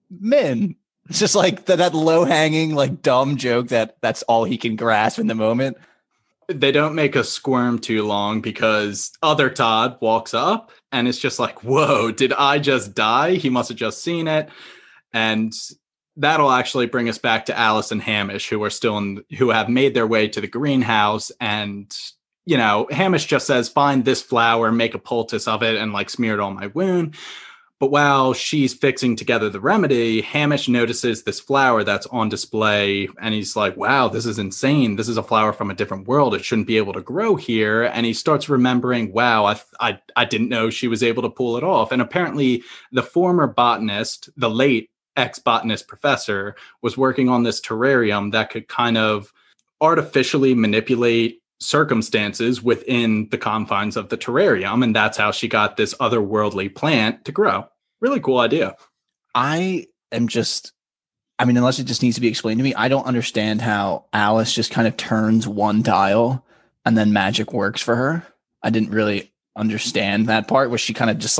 Speaker 1: It's just like that low-hanging, like, dumb joke that's all he can grasp in the moment.
Speaker 2: They don't make us squirm too long because other Todd walks up and it's just like, whoa, did I just die? He must have just seen it. And that'll actually bring us back to Alice and Hamish, who are who have made their way to the greenhouse. And, you know, Hamish just says, find this flower, make a poultice of it, and like smear it on my wound. But while she's fixing together the remedy, Hamish notices this flower that's on display, and he's like, wow, this is insane. This is a flower from a different world. It shouldn't be able to grow here. And he starts remembering, wow, I didn't know she was able to pull it off. And apparently the former botanist, the late ex-botanist professor, was working on this terrarium that could kind of artificially manipulate circumstances within the confines of the terrarium, and that's how she got this otherworldly plant to grow. Really cool idea.
Speaker 1: I am just, I mean, unless it just needs to be explained to me, I don't understand how Alice just kind of turns one dial and then magic works for her. I didn't really understand that part where she kind of just like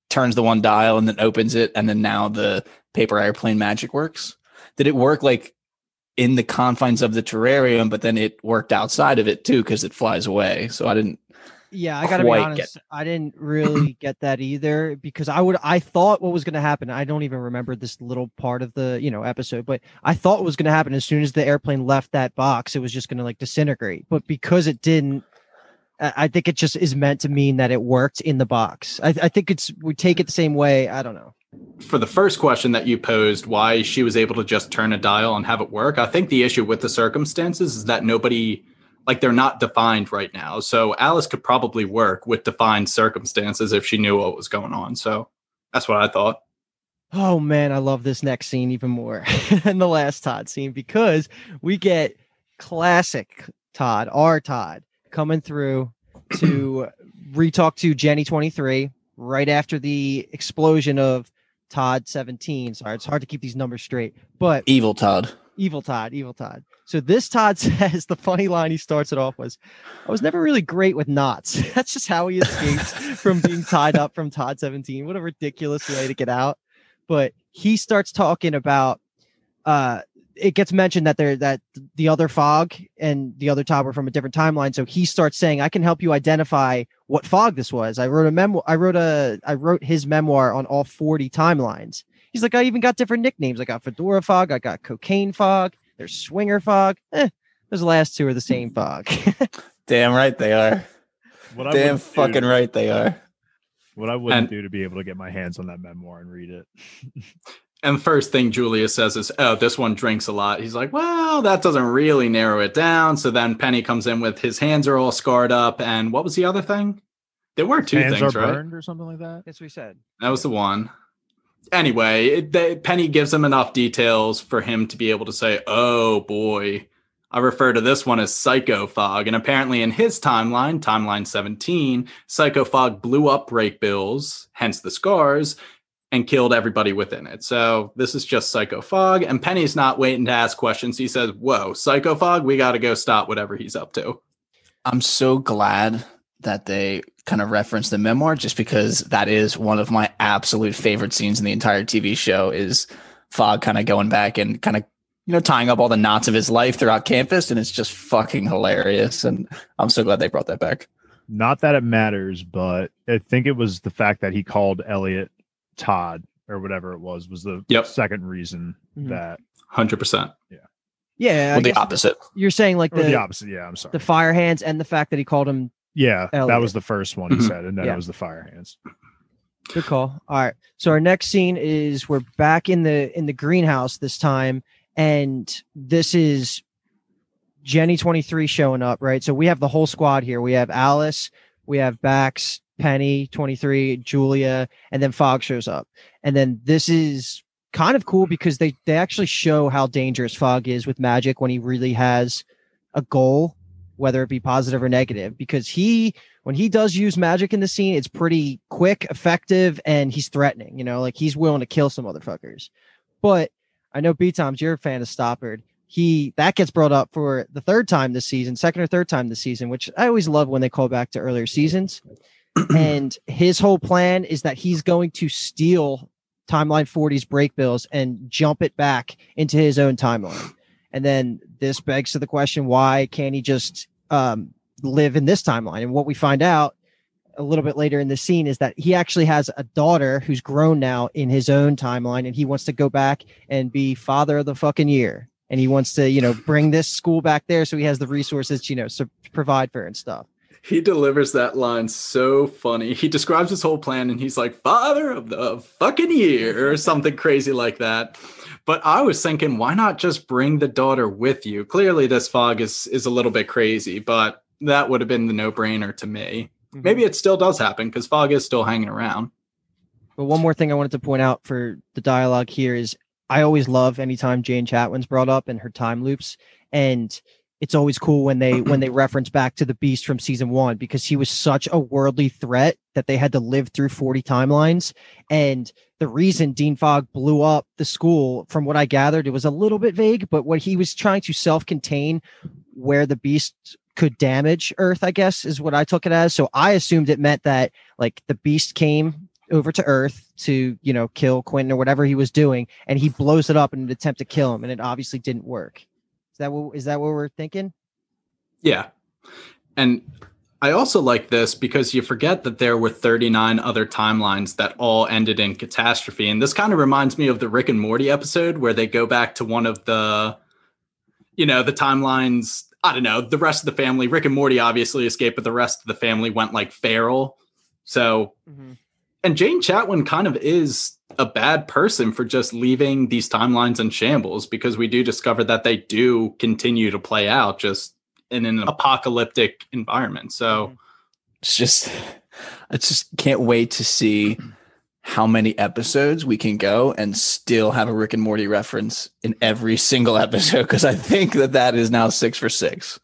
Speaker 1: turns the one dial and then opens it, and then now the paper airplane magic works? Did it work like in the confines of the terrarium, but then it worked outside of it too because it flies away? So I didn't.
Speaker 4: Yeah, I gotta be honest. I didn't really get that either, because I thought what was going to happen. I don't even remember this little part of the episode, but I thought what was going to happen as soon as the airplane left that box, it was just going to like disintegrate. But because it didn't, I think it just is meant to mean that it worked in the box. I think we take it the same way. I don't know.
Speaker 2: For the first question that you posed, why she was able to just turn a dial and have it work, I think the issue with the circumstances is that they're not defined right now. So Alice could probably work with defined circumstances if she knew what was going on. So that's what I thought.
Speaker 4: Oh man, I love this next scene even more than the last Todd scene, because we get classic Todd, our Todd, coming through to re-talk to Jenny 23 right after the explosion of Todd 17. Sorry, it's hard to keep these numbers straight, but
Speaker 1: Evil Todd. So this Todd says, the funny line he starts it off was, I was never really great with knots. That's just how he escapes from being tied up from Todd 17. What a ridiculous way to get out. But he starts talking about, it gets mentioned that that the other Fog and the other Todd were from a different timeline. So he starts saying, I can help you identify what Fog this was. I wrote his memoir on all 40 timelines. He's like, I even got different nicknames. I got Fedora Fog. I got Cocaine Fog. There's Swinger Fog. Those last two are the same Fog. Damn right they are. Damn fucking right they are.
Speaker 3: What I wouldn't do to be able to get my hands on that memoir and read it.
Speaker 2: And first thing Julia says is, oh, this one drinks a lot. He's like, well, that doesn't really narrow it down. So then Penny comes in with his hands are all scarred up. And what was the other thing? There were two
Speaker 3: hands
Speaker 2: things,
Speaker 3: are
Speaker 2: right?
Speaker 3: Burned or something like that.
Speaker 4: That's what we said.
Speaker 2: That was the one. Anyway, Penny gives him enough details for him to be able to say, oh boy, I refer to this one as Psycho Fog. And apparently in his timeline 17, Psycho Fog blew up Brakebills, hence the scars, and killed everybody within it. So this is just Psycho Fog. And Penny's not waiting to ask questions. He says, whoa, Psycho Fog, we got to go stop whatever he's up to.
Speaker 1: I'm so glad that they kind of reference the memoir, just because that is one of my absolute favorite scenes in the entire TV show, is Fog kind of going back and kind of, tying up all the knots of his life throughout campus. And it's just fucking hilarious. And I'm so glad they brought that back.
Speaker 3: Not that it matters, but I think it was the fact that he called Elliot Todd or whatever it was the second reason that
Speaker 2: 100%.
Speaker 4: Yeah.
Speaker 1: Well, the opposite.
Speaker 4: You're saying like
Speaker 3: the opposite. Yeah. I'm sorry.
Speaker 4: The fire hands and the fact that he called him.
Speaker 3: Yeah.
Speaker 4: Elliot.
Speaker 3: That was the first one he said. And then it was the fire hands.
Speaker 4: Good call. All right. So our next scene is we're back in the greenhouse this time. And this is Jenny 23 showing up, right? So we have the whole squad here. We have Alice, we have Bax, Penny 23, Julia, and then Fog shows up. And then this is kind of cool because they actually show how dangerous Fog is with magic when he really has a goal, whether it be positive or negative, because when he does use magic in the scene, it's pretty quick, effective, and he's threatening, like he's willing to kill some motherfuckers. But I know B-Toms, you're a fan of Stoppard. That gets brought up for the second or third time this season, which I always love when they call back to earlier seasons. And his whole plan is that he's going to steal Timeline 40's Brakebills and jump it back into his own timeline. And then this begs to the question, why can't he just live in this timeline? And what we find out a little bit later in the scene is that he actually has a daughter who's grown now in his own timeline, and he wants to go back and be father of the fucking year. And he wants to, bring this school back there so he has the resources, to provide for her and stuff.
Speaker 2: He delivers that line so funny. He describes his whole plan and he's like, father of the fucking year or something crazy like that. But I was thinking, why not just bring the daughter with you? Clearly this Fog is a little bit crazy, but that would have been the no-brainer to me. Mm-hmm. Maybe it still does happen because Fog is still hanging around.
Speaker 4: But one more thing I wanted to point out for the dialogue here is I always love anytime Jane Chatwin's brought up and her time loops. And it's always cool when they reference back to the Beast from season 1, because he was such a worldly threat that they had to live through 40 timelines. And the reason Dean Fogg blew up the school, from what I gathered, it was a little bit vague, but what he was trying to self-contain where the Beast could damage Earth, I guess, is what I took it as. So I assumed it meant that like the Beast came over to Earth to, kill Quentin or whatever he was doing, and he blows it up in an attempt to kill him, and it obviously didn't work. Is that what we're thinking?
Speaker 2: Yeah. And I also like this because you forget that there were 39 other timelines that all ended in catastrophe. And this kind of reminds me of the Rick and Morty episode where they go back to one of the, the timelines. I don't know, the rest of the family. Rick and Morty obviously escaped, but the rest of the family went like feral. So, and Jane Chatwin kind of is a bad person for just leaving these timelines in shambles, because we do discover that they do continue to play out just in an apocalyptic environment. So
Speaker 1: I just can't wait to see how many episodes we can go and still have a Rick and Morty reference in every single episode, because I think that is now 6 for 6.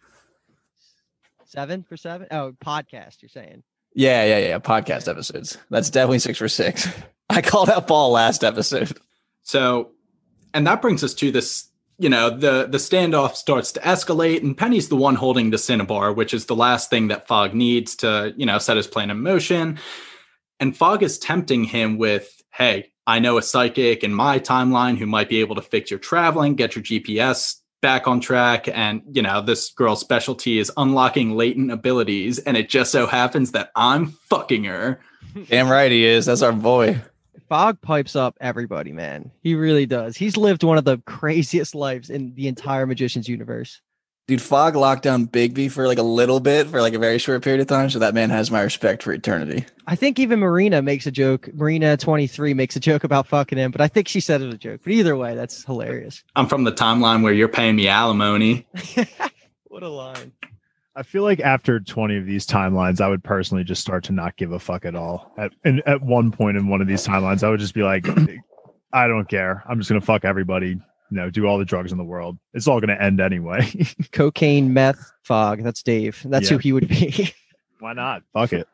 Speaker 4: 7 for 7? Oh, podcast, you're saying.
Speaker 1: Yeah. Podcast episodes. That's definitely 6 for 6. I called out Paul last episode.
Speaker 2: So, and that brings us to this, the standoff starts to escalate, and Penny's the one holding the Cinnabar, which is the last thing that Fogg needs to, set his plan in motion. And Fogg is tempting him with, hey, I know a psychic in my timeline who might be able to fix your traveling, get your GPS back on track. And, this girl's specialty is unlocking latent abilities. And it just so happens that I'm fucking her.
Speaker 1: Damn right he is. That's our boy.
Speaker 4: Fogg pipes up everybody, man. He really does. He's lived one of the craziest lives in the entire Magician's universe.
Speaker 1: Dude, Fogg locked down Bigby for like a little bit, for like a very short period of time. So that man has my respect for eternity.
Speaker 4: I think even Marina makes a joke. Marina 23 makes a joke about fucking him, but I think she said it a joke. But either way, that's hilarious.
Speaker 2: I'm from the timeline where you're paying me alimony.
Speaker 4: What a line.
Speaker 3: I feel like after 20 of these timelines, I would personally just start to not give a fuck at all. At one point in one of these timelines, I would just be like, I don't care. I'm just going to fuck everybody. Do all the drugs in the world. It's all going to end anyway.
Speaker 4: Cocaine, meth, Fogg. That's Dave. That's who he would be.
Speaker 3: Why not? Fuck it.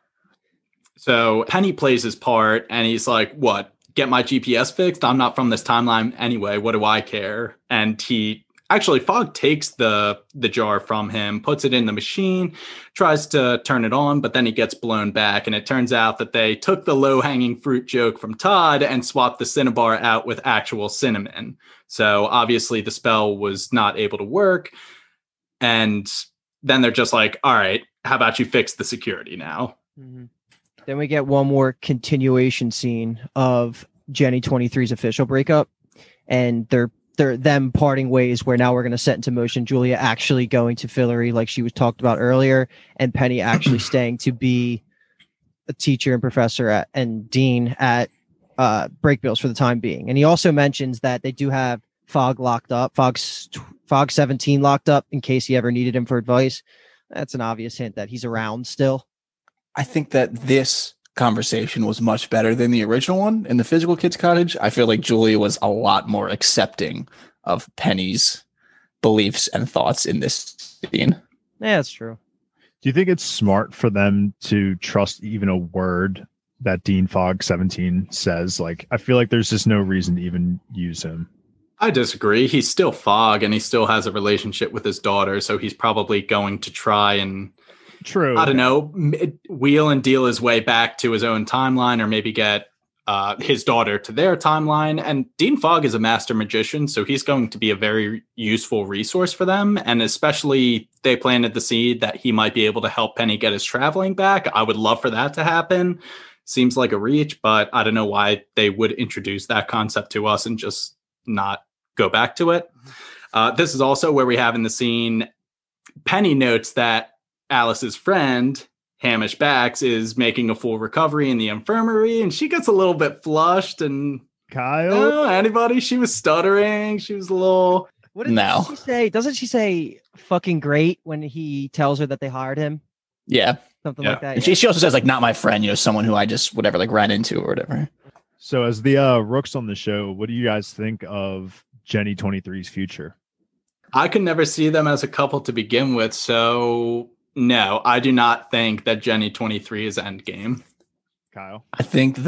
Speaker 2: So Penny plays his part, and he's like, what? Get my GPS fixed? I'm not from this timeline anyway. What do I care? And Fogg takes the jar from him, puts it in the machine, tries to turn it on, but then he gets blown back. And it turns out that they took the low-hanging fruit joke from Todd and swapped the Cinnabar out with actual cinnamon. So obviously the spell was not able to work. And then they're just like, all right, how about you fix the security now?
Speaker 4: Mm-hmm. Then we get one more continuation scene of Jenny 23's official breakup. And they're them parting ways, where now we're going to set into motion Julia actually going to Fillory like she was talked about earlier, and Penny actually staying to be a teacher and professor and dean at Brakebills for the time being. And he also mentions that they do have Fogg locked up, Fogg 17 locked up in case he ever needed him for advice. That's an obvious hint that he's around still.
Speaker 1: I think that this conversation was much better than the original one in the Physical Kids Cottage. I feel like Julia was a lot more accepting of Penny's beliefs and thoughts in this scene.
Speaker 4: Yeah, that's true.
Speaker 3: Do you think it's smart for them to trust even a word that Dean Fogg 17 says? Like, I feel like there's just no reason to even use him.
Speaker 2: I disagree. He's still Fogg, and he still has a relationship with his daughter, so he's probably going to try and
Speaker 3: True.
Speaker 2: I don't know, wheel and deal his way back to his own timeline, or maybe get his daughter to their timeline. And Dean Fogg is a master magician, so he's going to be a very useful resource for them. And especially they planted the seed that he might be able to help Penny get his traveling back. I would love for that to happen. Seems like a reach, but I don't know why they would introduce that concept to us and just not go back to it. This is also where we have in the scene, Penny notes that Alice's friend, Hamish Bax, is making a full recovery in the infirmary, and she gets a little bit flushed. And
Speaker 3: Kyle,
Speaker 2: anybody? She was stuttering. She was a little.
Speaker 4: What did she say? Doesn't she say "fucking great" when he tells her that they hired him?
Speaker 1: Yeah,
Speaker 4: something like that.
Speaker 1: And she also says like, "Not my friend," someone who I just whatever like ran into or whatever.
Speaker 3: So as the Rooks on the show, what do you guys think of Jenny 23's future?
Speaker 2: I could never see them as a couple to begin with, so. No, I do not think that Jenny 23 is endgame.
Speaker 3: Kyle?
Speaker 1: I think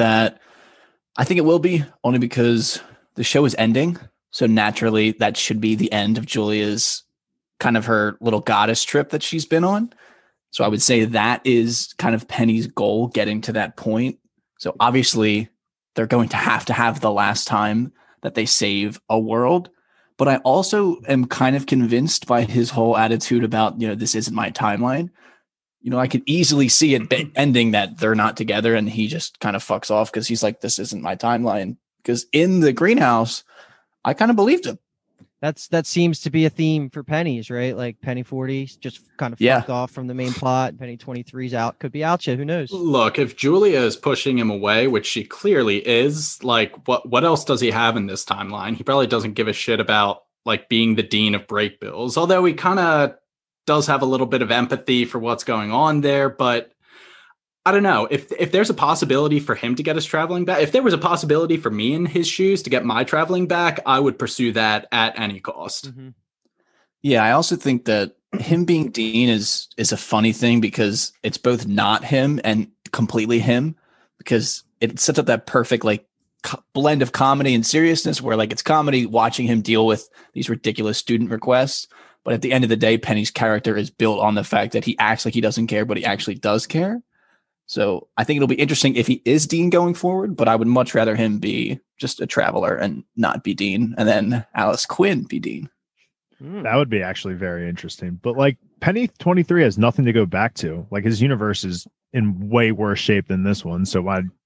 Speaker 1: it will be, only because the show is ending. So naturally, that should be the end of Julia's kind of her little goddess trip that she's been on. So I would say that is kind of Penny's goal, getting to that point. So obviously they're going to have the last time that they save a world. But I also am kind of convinced by his whole attitude about, this isn't my timeline. I could easily see it ending that they're not together and he just kind of fucks off because he's like, this isn't my timeline. Because in the greenhouse, I kind of believed him.
Speaker 4: That seems to be a theme for Pennies, right? Like Penny 40 just kind of fucked off from the main plot. Penny 23's out. Could be out yet. Who knows?
Speaker 2: Look, if Julia is pushing him away, which she clearly is, like what else does he have in this timeline? He probably doesn't give a shit about like being the dean of break bills, although he kind of does have a little bit of empathy for what's going on there. But I don't know if there's a possibility for him to get us traveling back. If there was a possibility for me in his shoes to get my traveling back, I would pursue that at any cost.
Speaker 4: Mm-hmm.
Speaker 1: Yeah, I also think that him being Dean is a funny thing because it's both not him and completely him, because it sets up that perfect like blend of comedy and seriousness where like it's comedy watching him deal with these ridiculous student requests. But at the end of the day, Penny's character is built on the fact that he acts like he doesn't care, but he actually does care. So I think it'll be interesting if he is Dean going forward, but I would much rather him be just a traveler and not be Dean, and then Alice Quinn be Dean.
Speaker 3: That would be actually very interesting. But like Penny 23 has nothing to go back to. Like his universe is in way worse shape than this one. So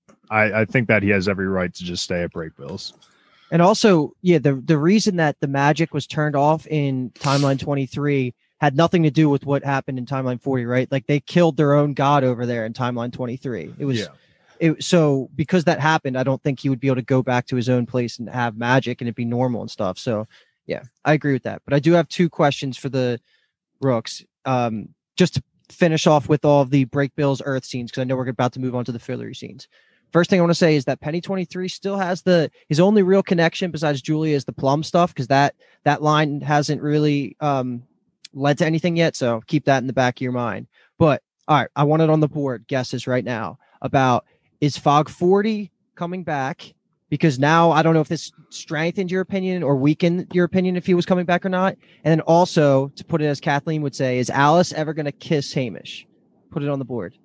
Speaker 3: I think that he has every right to just stay at Break Bills.
Speaker 4: And also, the reason that the magic was turned off in Timeline 23 had nothing to do with what happened in Timeline 40, right? Like they killed their own god over there in Timeline 23. It was so because that happened, I don't think he would be able to go back to his own place and have magic and it'd be normal and stuff. So yeah, I agree with that. But I do have 2 questions for the Rooks. Just to finish off with all of the Break Bills Earth scenes, because I know we're about to move on to the fillery scenes. First thing I want to say is that Penny 23 still has his only real connection besides Julia is the plum stuff, because that line hasn't really led to anything yet. So keep that in the back of your mind. But all right, I want it on the board. Guesses right now about, is Fog 40 coming back? Because now I don't know if this strengthened your opinion or weakened your opinion if he was coming back or not. And then also, to put it as Kathleen would say, is Alice ever going to kiss Hamish? Put it on the board.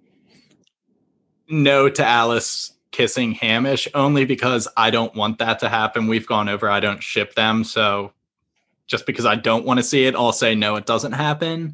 Speaker 2: No to Alice kissing Hamish, only because I don't want that to happen. We've gone over, I don't ship them. So just because I don't want to see it, I'll say no, it doesn't happen.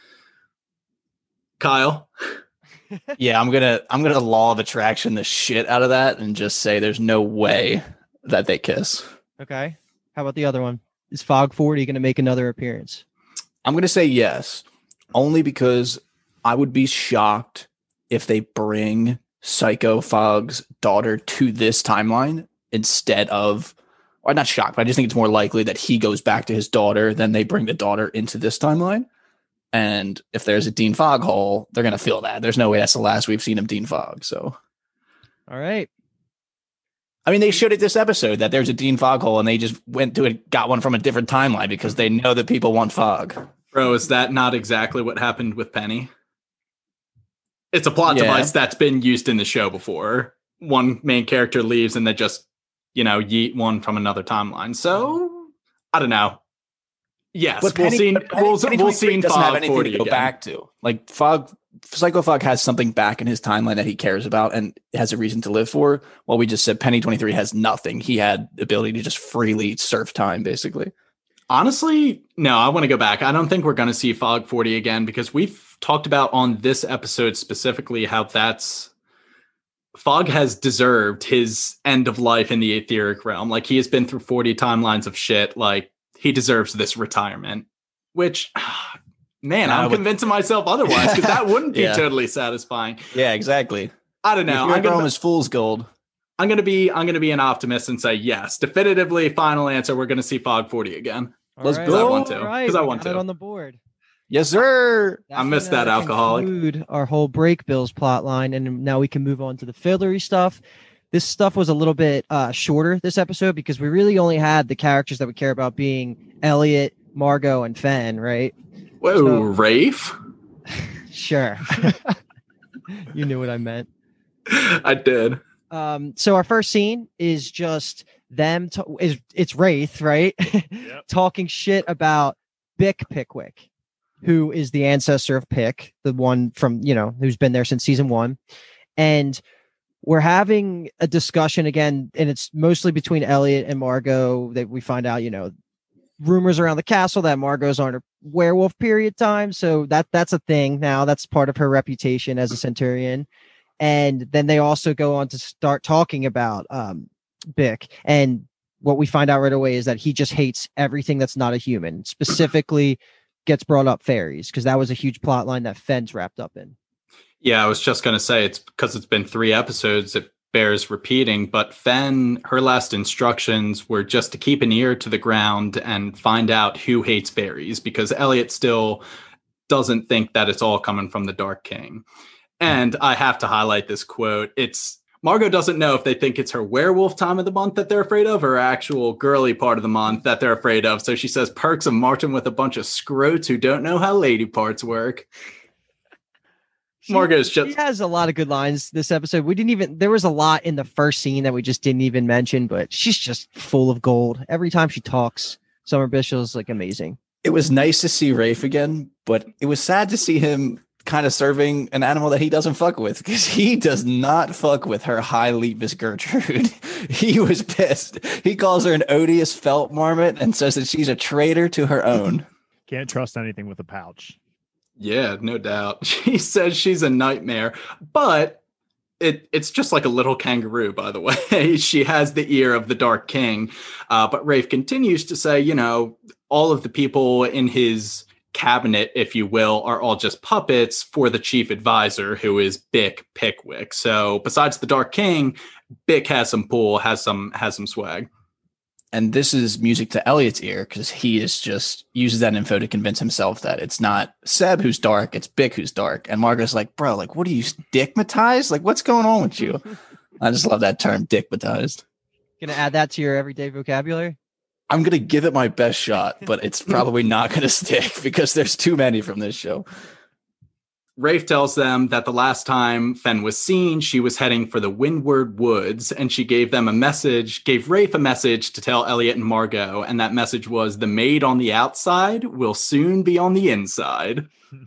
Speaker 2: Kyle?
Speaker 1: Yeah, I'm gonna law of attraction the shit out of that and just say there's no way that they kiss.
Speaker 4: Okay. How about the other one? Is Fog 40 going to make another appearance?
Speaker 1: I'm gonna say yes, only because I would be shocked if they bring Psycho Fog's daughter to this timeline instead of, or not shocked, but I just think it's more likely that he goes back to his daughter than they bring the daughter into this timeline. And if there's a Dean Fogg hole, they're going to feel that. There's no way that's the last we've seen of Dean Fogg. So,
Speaker 4: all right.
Speaker 1: I mean, they showed it this episode that there's a Dean Fogg hole and they just went to it, got one from a different timeline because they know that people want Fogg.
Speaker 2: Bro, is that not exactly what happened with Penny? It's a plot device that's been used in the show before. One main character leaves and they just, yeet one from another timeline. So, I don't know. Yes,
Speaker 1: but
Speaker 2: we'll see. We'll see.
Speaker 1: Doesn't
Speaker 2: Fog
Speaker 1: have anything
Speaker 2: 40
Speaker 1: to go
Speaker 2: again.
Speaker 1: back to. Like Psycho Fogg has something back in his timeline that he cares about and has a reason to live for. While we just said Penny 23 has nothing. He had the ability to just freely surf time, basically.
Speaker 2: Honestly, no. I want to go back. I don't think we're going to see Fog 40 again because we've talked about on this episode specifically how Fogg has deserved his end of life in the etheric realm. Like he has been through 40 timelines of shit. Like he deserves this retirement, which, man, I'm convincing myself otherwise because that wouldn't be totally satisfying.
Speaker 1: Yeah, exactly.
Speaker 2: I don't know.
Speaker 1: I'm going to fool's gold.
Speaker 2: I'm gonna be an optimist and say yes, definitively. Final answer: we're gonna see Fog 40 again.
Speaker 1: Let's
Speaker 2: go. I want to. Because I want
Speaker 4: to.
Speaker 2: to.
Speaker 4: On the board.
Speaker 1: Yes, sir.
Speaker 2: I missed that alcoholic.
Speaker 4: Conclude our whole Break Bills plot line, and now we can move on to the fillery stuff. This stuff was a little bit shorter this episode because we really only had the characters that we care about being Elliot, Margot, and Fen, right?
Speaker 2: Whoa, Rafe?
Speaker 4: Sure. You knew what I meant.
Speaker 2: I did.
Speaker 4: So our first scene is just them. It's Wraith, right?
Speaker 3: Yep.
Speaker 4: Talking shit about Bick Pickwick, who is the ancestor of Pick, the one from, who's been there since season 1. And we're having a discussion again, and it's mostly between Elliot and Margot that we find out, rumors around the castle that Margot's on her werewolf period time. So that's a thing now. That's part of her reputation as a centurion. And then they also go on to start talking about Bick. And what we find out right away is that he just hates everything that's not a human, specifically gets brought up fairies, because that was a huge plot line that Fenn's wrapped up in.
Speaker 2: Yeah, I was just going to say, it's because it's been 3 episodes, it bears repeating, but Fenn, her last instructions were just to keep an ear to the ground and find out who hates fairies, because Elliot still doesn't think that it's all coming from the Dark King. And I have to highlight this quote. It's Margot doesn't know if they think it's her werewolf time of the month that they're afraid of or actual girly part of the month that they're afraid of. So she says, perks of marching with a bunch of scrotes who don't know how lady parts work. Margot's just...
Speaker 4: She has a lot of good lines this episode. There was a lot in the first scene that we just didn't even mention, but she's just full of gold. Every time she talks, Summer Bishop's like amazing.
Speaker 1: It was nice to see Rafe again, but it was sad to see him kind of serving an animal that he doesn't fuck with, because he does not fuck with her high Lepus Gertrude. He was pissed. He calls her an odious felt marmot and says that she's a traitor to her own.
Speaker 3: Can't trust anything with a pouch.
Speaker 2: Yeah, no doubt. She says she's a nightmare, but it's just like a little kangaroo, by the way. She has the ear of the Dark King. But Rafe continues to say, all of the people in his cabinet, if you will, are all just puppets for the chief advisor, who is Bick Pickwick. So besides the Dark King, Bick has some pull, has some swag.
Speaker 1: And this is music to Elliot's ear, because he is just uses that info to convince himself that it's not Seb who's dark, it's Bick who's dark. And Margot's like, bro, like, what are you, dickmatized? Like, what's going on with you? I just love that term, dickmatized.
Speaker 4: Gonna add that to your everyday vocabulary?
Speaker 1: I'm going to give it my best shot, but it's probably not going to stick because there's too many from this show.
Speaker 2: Rafe tells them that the last time Fenn was seen, she was heading for the Windward Woods, and she gave Rafe a message to tell Elliot and Margot, and that message was, the maid on the outside will soon be on the inside.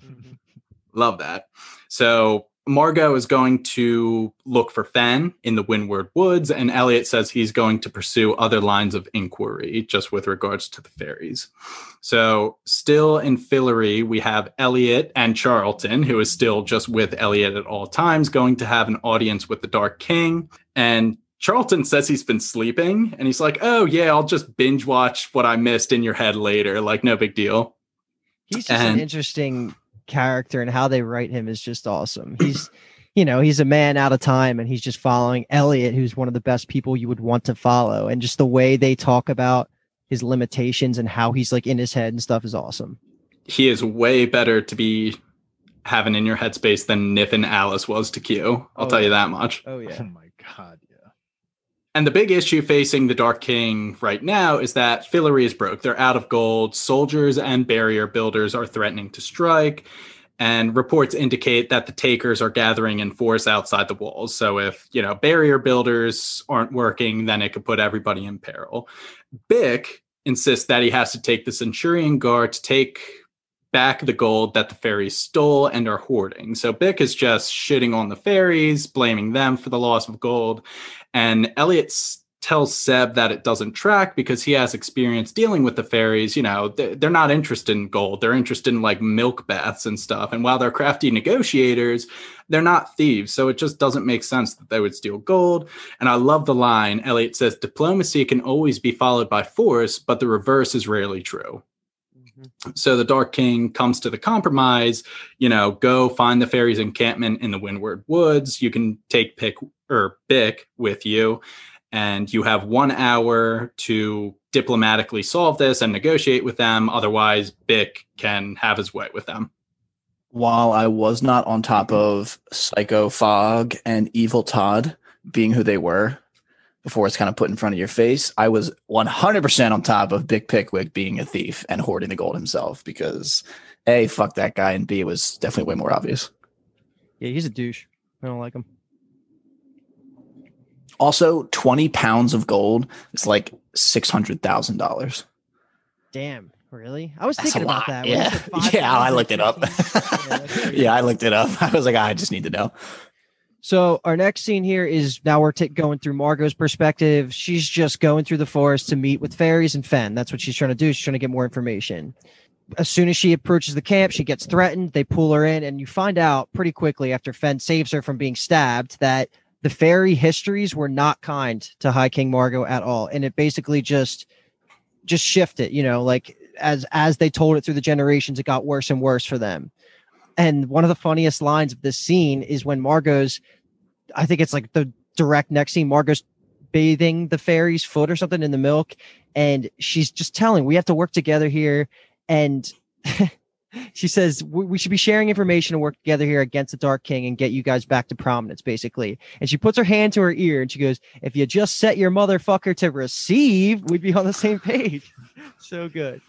Speaker 2: Love that. So Margot is going to look for Fenn in the Windward Woods, and Elliot says he's going to pursue other lines of inquiry just with regards to the fairies. So still in Fillory, we have Elliot and Charlton, who is still just with Elliot at all times, going to have an audience with the Dark King. And Charlton says he's been sleeping, and he's like, oh yeah, I'll just binge watch what I missed in your head later. Like, no big deal.
Speaker 4: He's just an interesting character, and how they write him is just awesome. He's he's a man out of time, and he's just following Elliot, who's one of the best people you would want to follow, and just the way they talk about his limitations and how he's like in his head and stuff is awesome.
Speaker 2: He is way better to be having in your headspace than Nif and Alice was to Q. I'll tell you that much.
Speaker 4: Oh yeah.
Speaker 3: Oh my god, yeah.
Speaker 2: And the big issue facing the Dark King right now is that Fillory is broke. They're out of gold. Soldiers and barrier builders are threatening to strike. And reports indicate that the takers are gathering in force outside the walls. So if, barrier builders aren't working, then it could put everybody in peril. Bick insists that he has to take the Centurion Guard to take back the gold that the fairies stole and are hoarding. So Bick is just shitting on the fairies, blaming them for the loss of gold. And Elliot tells Seb that it doesn't track because he has experience dealing with the fairies. They're not interested in gold. They're interested in like milk baths and stuff. And while they're crafty negotiators, they're not thieves. So it just doesn't make sense that they would steal gold. And I love the line. Elliot says, diplomacy can always be followed by force, but the reverse is rarely true. So the Dark King comes to the compromise, go find the fairies' encampment in the Windward Woods. You can take Bick with you, and you have 1 hour to diplomatically solve this and negotiate with them. Otherwise, Bick can have his way with them.
Speaker 1: While I was not on top of Psycho Fog and Evil Todd being who they were before it's kind of put in front of your face, I was 100% on top of Bick Pickwick being a thief and hoarding the gold himself, because A, fuck that guy, and B, it was definitely way more obvious.
Speaker 4: Yeah, he's a douche. I don't like him.
Speaker 1: Also, 20 pounds of gold is like $600,000.
Speaker 4: Damn, really? I was
Speaker 1: That's
Speaker 4: thinking
Speaker 1: a
Speaker 4: about
Speaker 1: lot.
Speaker 4: that.
Speaker 1: Yeah, yeah, I looked it up. Yeah, I looked it up. I was like, I just need to know.
Speaker 4: So our next scene here is now we're going through Margot's perspective. She's just going through the forest to meet with fairies and Fen. That's what she's trying to do. She's trying to get more information. As soon as she approaches the camp, she gets threatened. They pull her in, and you find out pretty quickly after Fen saves her from being stabbed that the fairy histories were not kind to High King Margot at all. And it basically just shifted, like as they told it through the generations, it got worse and worse for them. And one of the funniest lines of this scene is when I think it's like the direct next scene, Margot's bathing the fairy's foot or something in the milk. And she's just telling, we have to work together here. And she says, we should be sharing information and work together here against the Dark King and get you guys back to prominence, basically. And she puts her hand to her ear and she goes, if you just set your motherfucker to receive, we'd be on the same page. So good.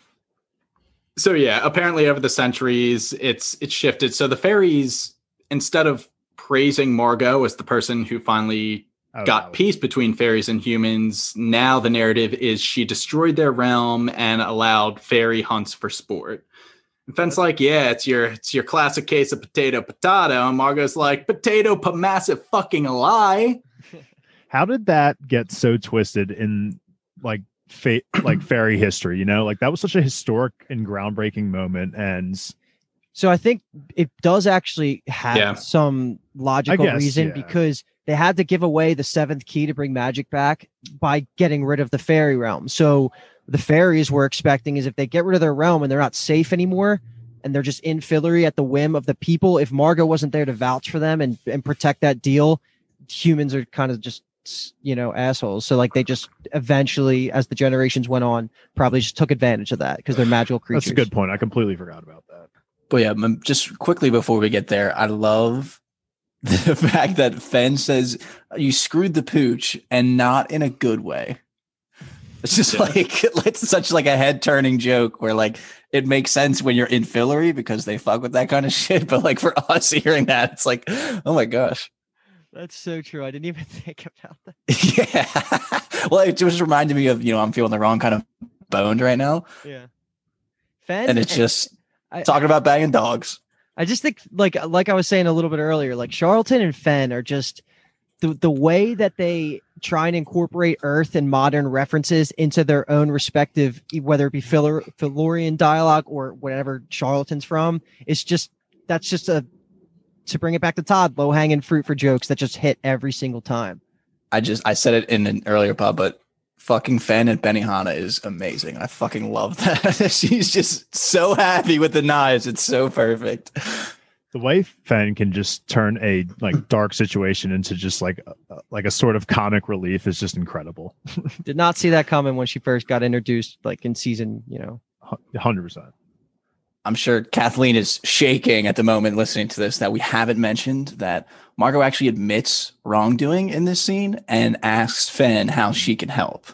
Speaker 2: So yeah, apparently over the centuries, it's shifted. So the fairies, instead of praising Margot as the person who finally got peace between fairies and humans, now the narrative is she destroyed their realm and allowed fairy hunts for sport. And Fen's like, yeah, it's your classic case of potato. And Margot's like, potato massive fucking lie.
Speaker 3: How did that get so twisted in like fairy history? Like that was such a historic and groundbreaking moment. And
Speaker 4: so I think it does actually have some logical reason because they had to give away the seventh key to bring magic back by getting rid of the fairy realm. So the fairies were expecting is if they get rid of their realm and they're not safe anymore and they're just in Fillory at the whim of the people, if Margot wasn't there to vouch for them and protect that deal, humans are kind of just, assholes. So like they just eventually, as the generations went on, probably just took advantage of that because they're magical creatures.
Speaker 3: That's a good point. I completely forgot about that.
Speaker 1: But yeah, just quickly before we get there, I love the fact that Fen says you screwed the pooch and not in a good way. It's just it's such like a head turning joke where like it makes sense when you're in Fillory because they fuck with that kind of shit. But like for us hearing that, it's like, oh my gosh.
Speaker 4: That's so true. I didn't even think about that.
Speaker 1: Yeah. Well, it just reminded me of, I'm feeling the wrong kind of boned right now.
Speaker 4: Yeah. Fen,
Speaker 1: and it's just talking about banging dogs.
Speaker 4: I just think like I was saying a little bit earlier, like Charlton and Fen are just the way that they try and incorporate Earth and modern references into their own respective, whether it be Fillorian dialogue or whatever Charlton's from. That's just to bring it back to Todd, low hanging fruit for jokes that just hit every single time.
Speaker 1: I said it in an earlier pod, but fucking Fen and Benihana is amazing. I fucking love that. She's just so happy with the knives. It's so perfect.
Speaker 3: The way Fen can just turn a like dark situation into just like a sort of comic relief is just incredible.
Speaker 4: Did not see that coming when she first got introduced, like in season,
Speaker 3: 100%.
Speaker 1: I'm sure Kathleen is shaking at the moment listening to this that we haven't mentioned that Margot actually admits wrongdoing in this scene and asks Fen how she can help,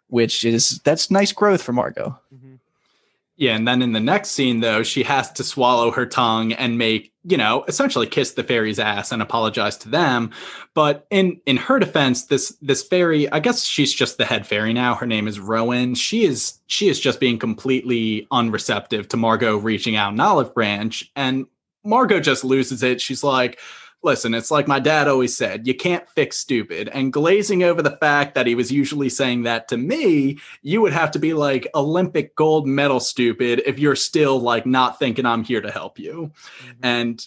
Speaker 1: that's nice growth for Margot.
Speaker 4: Mm-hmm.
Speaker 2: Yeah, and then in the next scene, though, she has to swallow her tongue and make, essentially kiss the fairy's ass and apologize to them. But in her defense, this fairy, I guess she's just the head fairy now. Her name is Rowan. She is just being completely unreceptive to Margot reaching out an olive branch. And Margot just loses it. She's like, listen, it's like my dad always said, you can't fix stupid. And glazing over the fact that he was usually saying that to me, you would have to be like Olympic gold medal stupid if you're still like not thinking I'm here to help you. Mm-hmm. And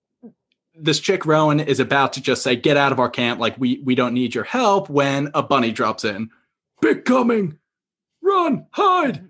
Speaker 2: this chick Rowan is about to just say, get out of our camp. Like we don't need your help when a bunny drops in. Big coming. Run, hide.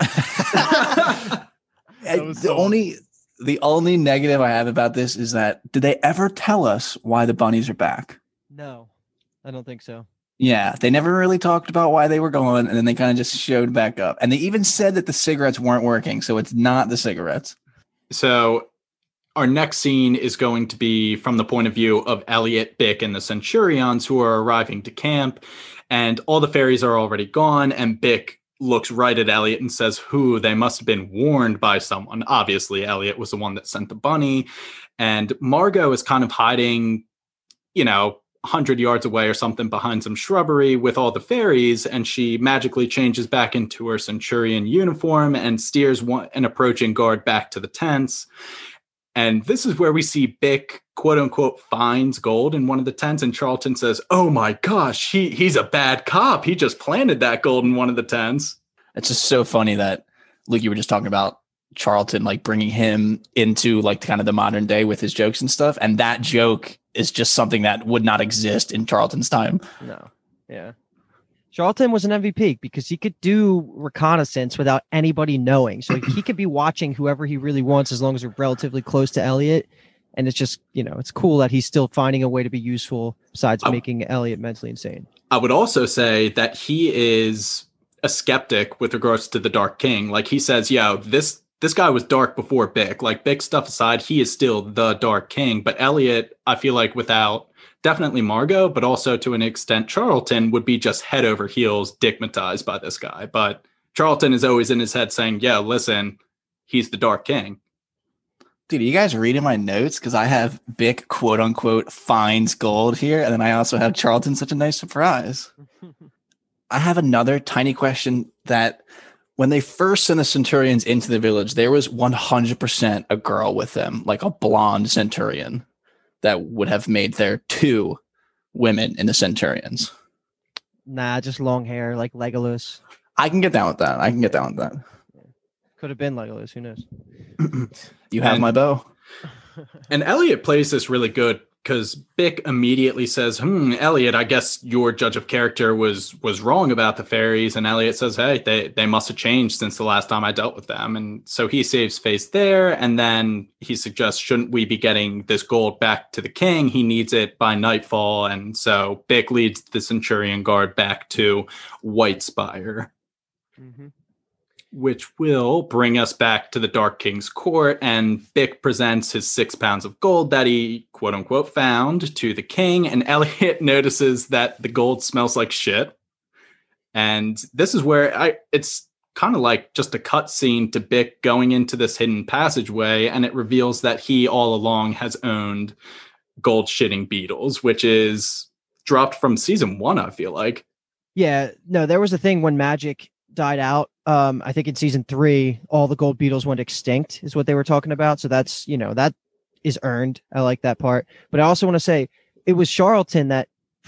Speaker 1: The only negative I have about this is that did they ever tell us why the bunnies are back?
Speaker 4: No, I don't think so.
Speaker 1: Yeah, they never really talked about why they were going, and then they kind of just showed back up. And they even said that the cigarettes weren't working, so it's not the cigarettes.
Speaker 2: So our next scene is going to be from the point of view of Elliot, Bick, and the Centurions who are arriving to camp, and all the fairies are already gone, and Bick looks right at Elliot and says, they must have been warned by someone. Obviously, Elliot was the one that sent the bunny. And Margot is kind of hiding, 100 yards away or something behind some shrubbery with all the fairies. And she magically changes back into her Centurion uniform and steers an approaching guard back to the tents. And this is where we see Bick, quote unquote, finds gold in one of the tents. And Charlton says, oh my gosh, he's a bad cop. He just planted that gold in one of the tents.
Speaker 1: It's just so funny that, Luke, you were just talking about Charlton, like bringing him into like kind of the modern day with his jokes and stuff. And that joke is just something that would not exist in Charlton's time.
Speaker 4: No. Yeah. Charlton was an MVP because he could do reconnaissance without anybody knowing. So he could be watching whoever he really wants as long as they're relatively close to Elliot. And it's just, it's cool that he's still finding a way to be useful besides making Elliot mentally insane.
Speaker 2: I would also say that he is a skeptic with regards to the Dark King. Like he says, this guy was dark before Bick. Like Bick stuff aside, he is still the Dark King. But Elliot, I feel like without definitely Margot, but also to an extent Charlton, would be just head over heels digmatized by this guy. But Charlton is always in his head saying, yeah, listen, he's the Dark King.
Speaker 1: Dude, are you guys reading my notes? Because I have Bick, quote unquote, finds gold here. And then I also have Charlton, such a nice surprise. I have another tiny question that when they first sent the Centurions into the village, there was 100% a girl with them, like a blonde Centurion that would have made there 2 women in the Centurions.
Speaker 4: Nah, just long hair like Legolas.
Speaker 1: I can get down with that.
Speaker 4: Could have been Legolas. Who knows?
Speaker 1: You have my bow.
Speaker 2: And Elliot plays this really good because Bick immediately says, Elliot, I guess your judge of character was wrong about the fairies. And Elliot says, hey, they must have changed since the last time I dealt with them. And so he saves face there. And then he suggests, shouldn't we be getting this gold back to the king? He needs it by nightfall. And so Bick leads the Centurion Guard back to Whitespire. Mm-hmm. Which will bring us back to the Dark King's court, and Bick presents his 6 pounds of gold that he, quote unquote, found to the king, and Elliot notices that the gold smells like shit. And this is where it's kind of like just a cut scene to Bick going into this hidden passageway, and it reveals that he all along has owned gold shitting beetles, which is dropped from season 1, I feel like.
Speaker 4: Yeah, no, there was a thing when magic died out. I think in season 3, all the gold beetles went extinct is what they were talking about. So that's, that is earned. I like that part. But I also want to say it was Charlton that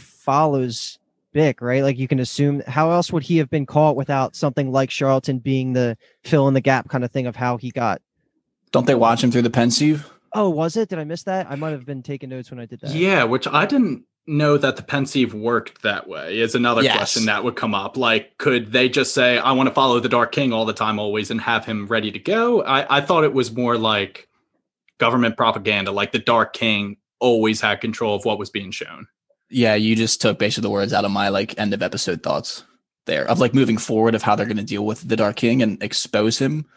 Speaker 4: follows Bick, right? Like you can assume, how else would he have been caught without something like Charlton being the fill in the gap kind of thing of how he got.
Speaker 1: Don't they watch him through the Pensieve?
Speaker 4: Oh, was it? Did I miss that? I might have been taking notes when I did that.
Speaker 2: Yeah, which I didn't know that the Pensieve worked that way is another question that would come up. Like, could they just say, I want to follow the Dark King all the time, always, and have him ready to go? I thought it was more like government propaganda, like the Dark King always had control of what was being shown.
Speaker 1: Yeah, you just took basically the words out of my like end of episode thoughts there of like moving forward of how they're going to deal with the Dark King and expose him.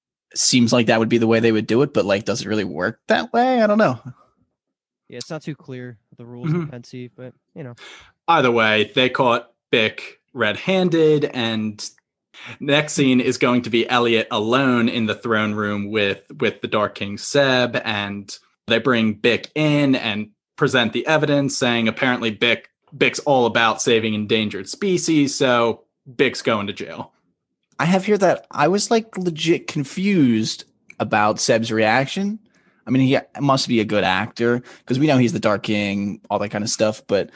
Speaker 1: Seems like that would be the way they would do it, but like, does it really work that way? I don't know.
Speaker 4: Yeah, it's not too clear the rules of Pensieve, but
Speaker 2: Either way, they caught Bick red-handed, and next scene is going to be Elliot alone in the throne room with the Dark King Seb, and they bring Bick in and present the evidence saying apparently Bick's all about saving endangered species, so Bick's going to jail.
Speaker 1: I have here that I was like legit confused about Seb's reaction. I mean, he must be a good actor because we know he's the Dark King, all that kind of stuff. But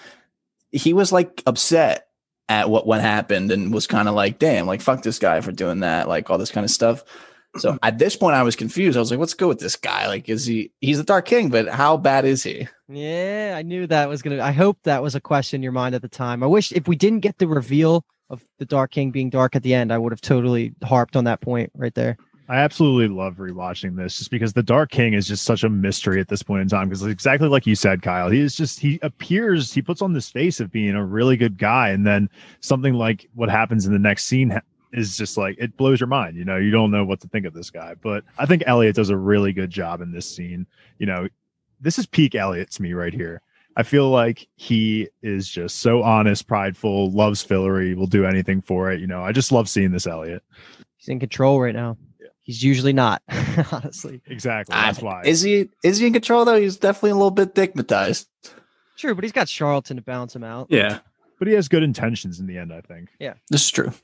Speaker 1: he was like upset at what happened and was kind of like, damn, like, fuck this guy for doing that, like all this kind of stuff. So at this point, I was confused. I was like, let's go with this guy. Like, he's the Dark King, but how bad is he?
Speaker 4: Yeah, I knew that was going to, I hope that was a question in your mind at the time. I wish if we didn't get the reveal of the Dark King being dark at the end, I would have totally harped on that point right there.
Speaker 3: I absolutely love rewatching this just because the Dark King is just such a mystery at this point in time. Because exactly like you said, Kyle, he puts on this face of being a really good guy. And then something like what happens in the next scene is just like, it blows your mind. You don't know what to think of this guy. But I think Elliot does a really good job in this scene. This is peak Elliot to me right here. I feel like he is just so honest, prideful, loves Fillory, will do anything for it. I just love seeing this Elliot.
Speaker 4: He's in control right now. He's usually not, honestly.
Speaker 3: Exactly. That's why.
Speaker 1: Is he in control though? He's definitely a little bit digmatized.
Speaker 4: True, but he's got Charlton to balance him out.
Speaker 2: Yeah.
Speaker 3: But he has good intentions in the end, I think.
Speaker 4: Yeah.
Speaker 1: This is true.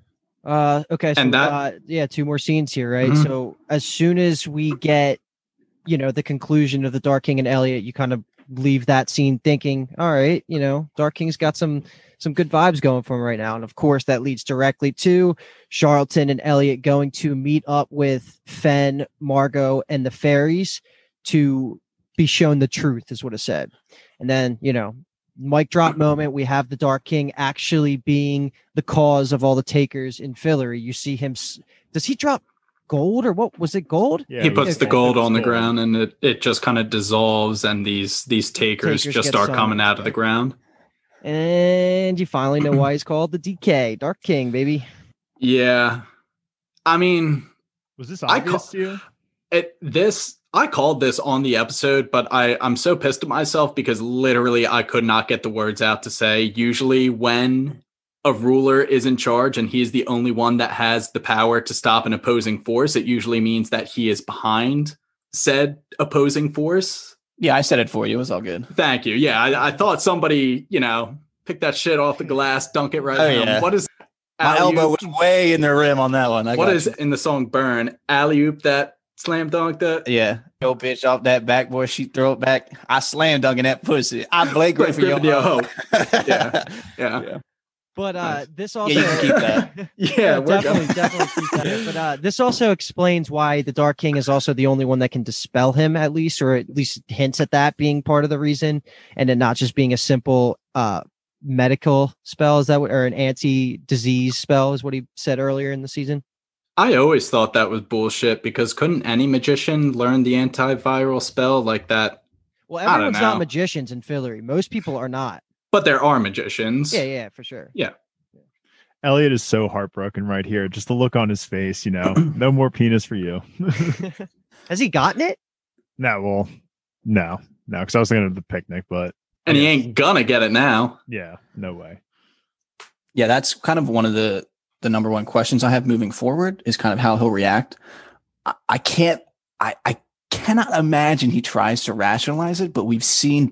Speaker 4: Okay. So,
Speaker 2: and that,
Speaker 4: 2 more scenes here, right? Mm-hmm. So as soon as we get the conclusion of the Dark King and Elliot, you kind of leave that scene thinking, all right, Dark King's got some good vibes going for him right now. And of course, that leads directly to Charlton and Elliot going to meet up with Fen, Margot, and the fairies to be shown the truth, is what it said. And then, mic drop moment, we have the Dark King actually being the cause of all the takers in Fillory. You see him. Does he drop gold, or what was it? Gold?
Speaker 2: Yeah, he puts the gold on the ground, and it just kind of dissolves, and these takers just start coming out of the ground.
Speaker 4: And you finally know why he's called the DK, Dark King, baby.
Speaker 2: Yeah, I mean,
Speaker 3: was this obvious to you?
Speaker 2: I called this on the episode, but I'm so pissed at myself because literally I could not get the words out to say. Usually when a ruler is in charge and he's the only one that has the power to stop an opposing force, it usually means that he is behind said opposing force.
Speaker 1: Yeah, I said it for you. It was all good.
Speaker 2: Thank you. Yeah, I thought somebody, pick that shit off the glass, dunk it right at him. What is
Speaker 1: my elbow was way in the rim on that one.
Speaker 2: What is in the song Burn? Alley-oop that slam dunk that?
Speaker 1: Yeah. Yo, bitch, off that backboard, she throw it back. I slam dunking that pussy. I Blake Griffin, your hoe.
Speaker 2: Yeah.
Speaker 4: But
Speaker 2: nice.
Speaker 4: This also
Speaker 1: you can keep that.
Speaker 2: Yeah,
Speaker 4: definitely keep that. But this also explains why the Dark King is also the only one that can dispel him, at least hints at that being part of the reason, and it not just being a simple medical spell. Is that or an anti-disease spell? Is what he said earlier in the season.
Speaker 2: I always thought that was bullshit because couldn't any magician learn the antiviral spell like that?
Speaker 4: Well, everyone's not magicians in Fillory. Most people are not.
Speaker 2: But there are magicians.
Speaker 4: Yeah, for sure.
Speaker 2: Yeah.
Speaker 3: Elliot is so heartbroken right here. Just the look on his face, no more penis for you.
Speaker 4: Has he gotten it?
Speaker 3: No, because I was thinking of the picnic, but.
Speaker 2: And he ain't gonna get it now.
Speaker 3: Yeah, no way.
Speaker 1: Yeah, that's kind of one of the number one questions I have moving forward is kind of how he'll react. I cannot imagine he tries to rationalize it, but we've seen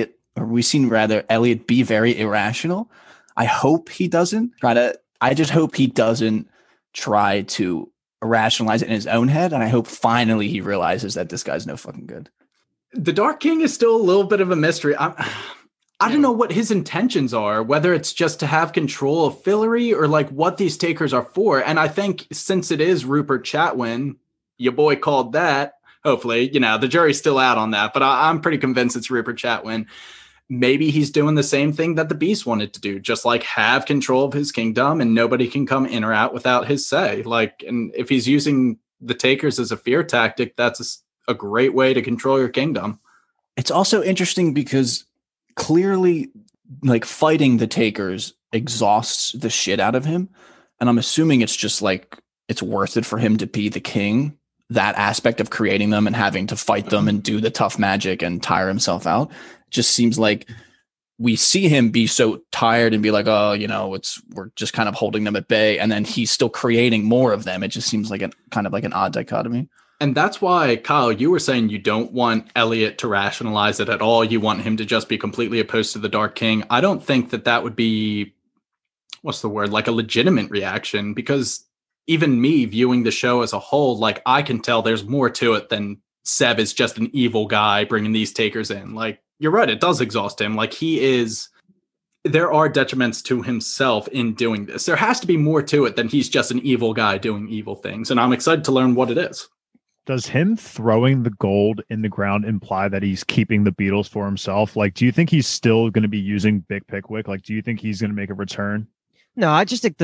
Speaker 1: Elliot be very irrational. I hope he doesn't I just hope he doesn't try to rationalize it in his own head. And I hope finally he realizes that this guy's no fucking good.
Speaker 2: The Dark King is still a little bit of a mystery. I don't know what his intentions are, whether it's just to have control of Fillory or like what these takers are for. And I think since it is Rupert Chatwin, your boy called that, hopefully, the jury's still out on that, but I'm pretty convinced it's Rupert Chatwin. Maybe he's doing the same thing that the Beast wanted to do, just like have control of his kingdom and nobody can come in or out without his say. And if he's using the takers as a fear tactic, that's a great way to control your kingdom.
Speaker 1: It's also interesting because clearly fighting the takers exhausts the shit out of him. And I'm assuming it's just it's worth it for him to be the king, that aspect of creating them and having to fight them and do the tough magic and tire himself out. It just seems like we see him be so tired and be like, oh, we're just kind of holding them at bay. And then he's still creating more of them. It just seems like kind of an odd dichotomy.
Speaker 2: And that's why, Kyle, you were saying you don't want Elliot to rationalize it at all. You want him to just be completely opposed to the Dark King. I don't think that would be, what's the word, like a legitimate reaction, because even me viewing the show as a whole, I can tell there's more to it than Seb is just an evil guy bringing these takers in. You're right, it does exhaust him. There are detriments to himself in doing this. There has to be more to it than he's just an evil guy doing evil things. And I'm excited to learn what it is.
Speaker 3: Does him throwing the gold in the ground imply that he's keeping the beetles for himself? Do you think he's still going to be using Big Pickwick? Do you think he's going to make a return?
Speaker 4: No, I just think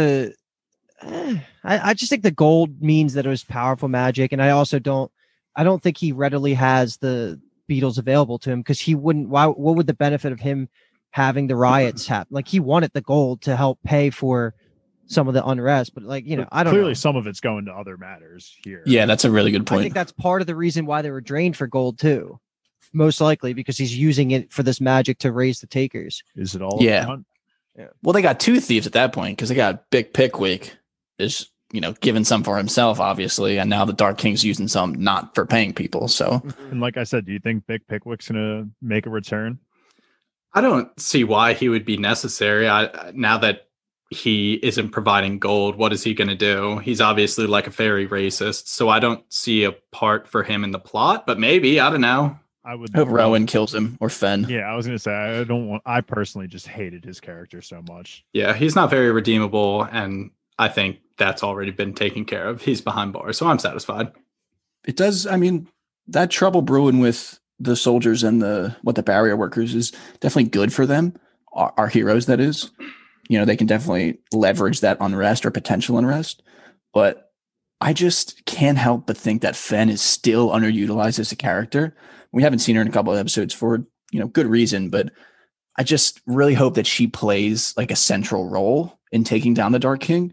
Speaker 4: I just think the gold means that it was powerful magic. And I don't think he readily has the beetles available to him because he wouldn't. What would the benefit of him having the riots happen? He wanted the gold to help pay for some of the unrest, but I don't know.
Speaker 3: Clearly some of it's going to other matters here.
Speaker 1: Yeah, that's a really good point.
Speaker 4: I think that's part of the reason why they were drained for gold too. Most likely because he's using it for this magic to raise the takers.
Speaker 3: Is it all?
Speaker 1: Yeah. Well, they got two thieves at that point because they got Big Pickwick is, giving some for himself, obviously. And now the Dark King's using some not for paying people. So,
Speaker 3: and like I said, do you think Big Pickwick's going to make a return?
Speaker 2: I don't see why he would be necessary. Now that he isn't providing gold, what is he going to do? He's obviously like a fairy racist, so I don't see a part for him in the plot, but maybe, I don't know.
Speaker 3: I would
Speaker 1: hope Rowan kills him or Fen.
Speaker 3: Yeah, I was gonna say I personally just hated his character so much.
Speaker 2: Yeah, he's not very redeemable, and I think that's already been taken care of. He's behind bars, so I'm satisfied.
Speaker 1: It does, I mean, that trouble brewing with the soldiers and the barrier workers is definitely good for them. Our heroes, that is. You know, they can definitely leverage that unrest or potential unrest. But I just can't help but think that Fen is still underutilized as a character. We haven't seen her in a couple of episodes for, good reason, but I just really hope that she plays like a central role in taking down the Dark King.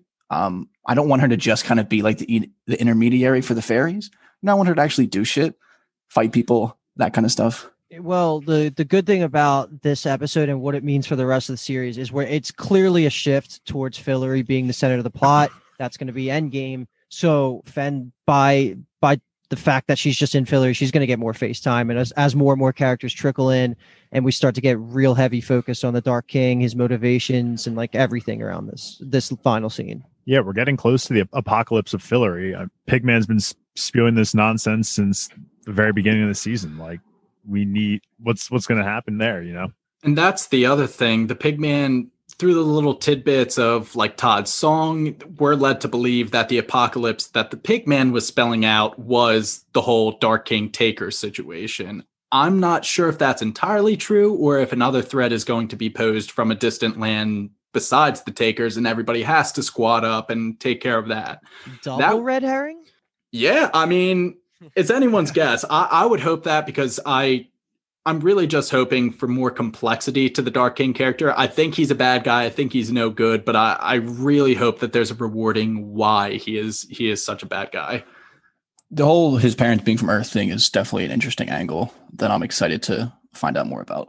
Speaker 1: I don't want her to just kind of be like the intermediary for the fairies. I want her to actually do shit, fight people, that kind of stuff.
Speaker 4: Well, the good thing about this episode and what it means for the rest of the series is where it's clearly a shift towards Fillory being the center of the plot. That's going to be Endgame. So Fen, by the fact that she's just in Fillory, she's going to get more face time. And as more and more characters trickle in and we start to get real heavy focus on the Dark King, his motivations, and like everything around this final scene.
Speaker 3: Yeah, we're getting close to the apocalypse of Fillory. Pigman's been spewing this nonsense since the very beginning of the season. Like, we need what's going to happen there,
Speaker 2: And that's the other thing. The Pigman, through the little tidbits of like Todd's song, we're led to believe that the apocalypse that the Pigman was spelling out was the whole Dark King Taker situation. I'm not sure if that's entirely true or if another threat is going to be posed from a distant land besides the Takers, and everybody has to squat up and take care of that.
Speaker 4: Double red herring?
Speaker 2: Yeah, I mean, it's anyone's guess. I would hope that, because I'm really just hoping for more complexity to the Dark King character. I think he's a bad guy. I think he's no good, but I really hope that there's a rewarding why he is such a bad guy.
Speaker 1: The whole his parents being from Earth thing is definitely an interesting angle that I'm excited to find out more about.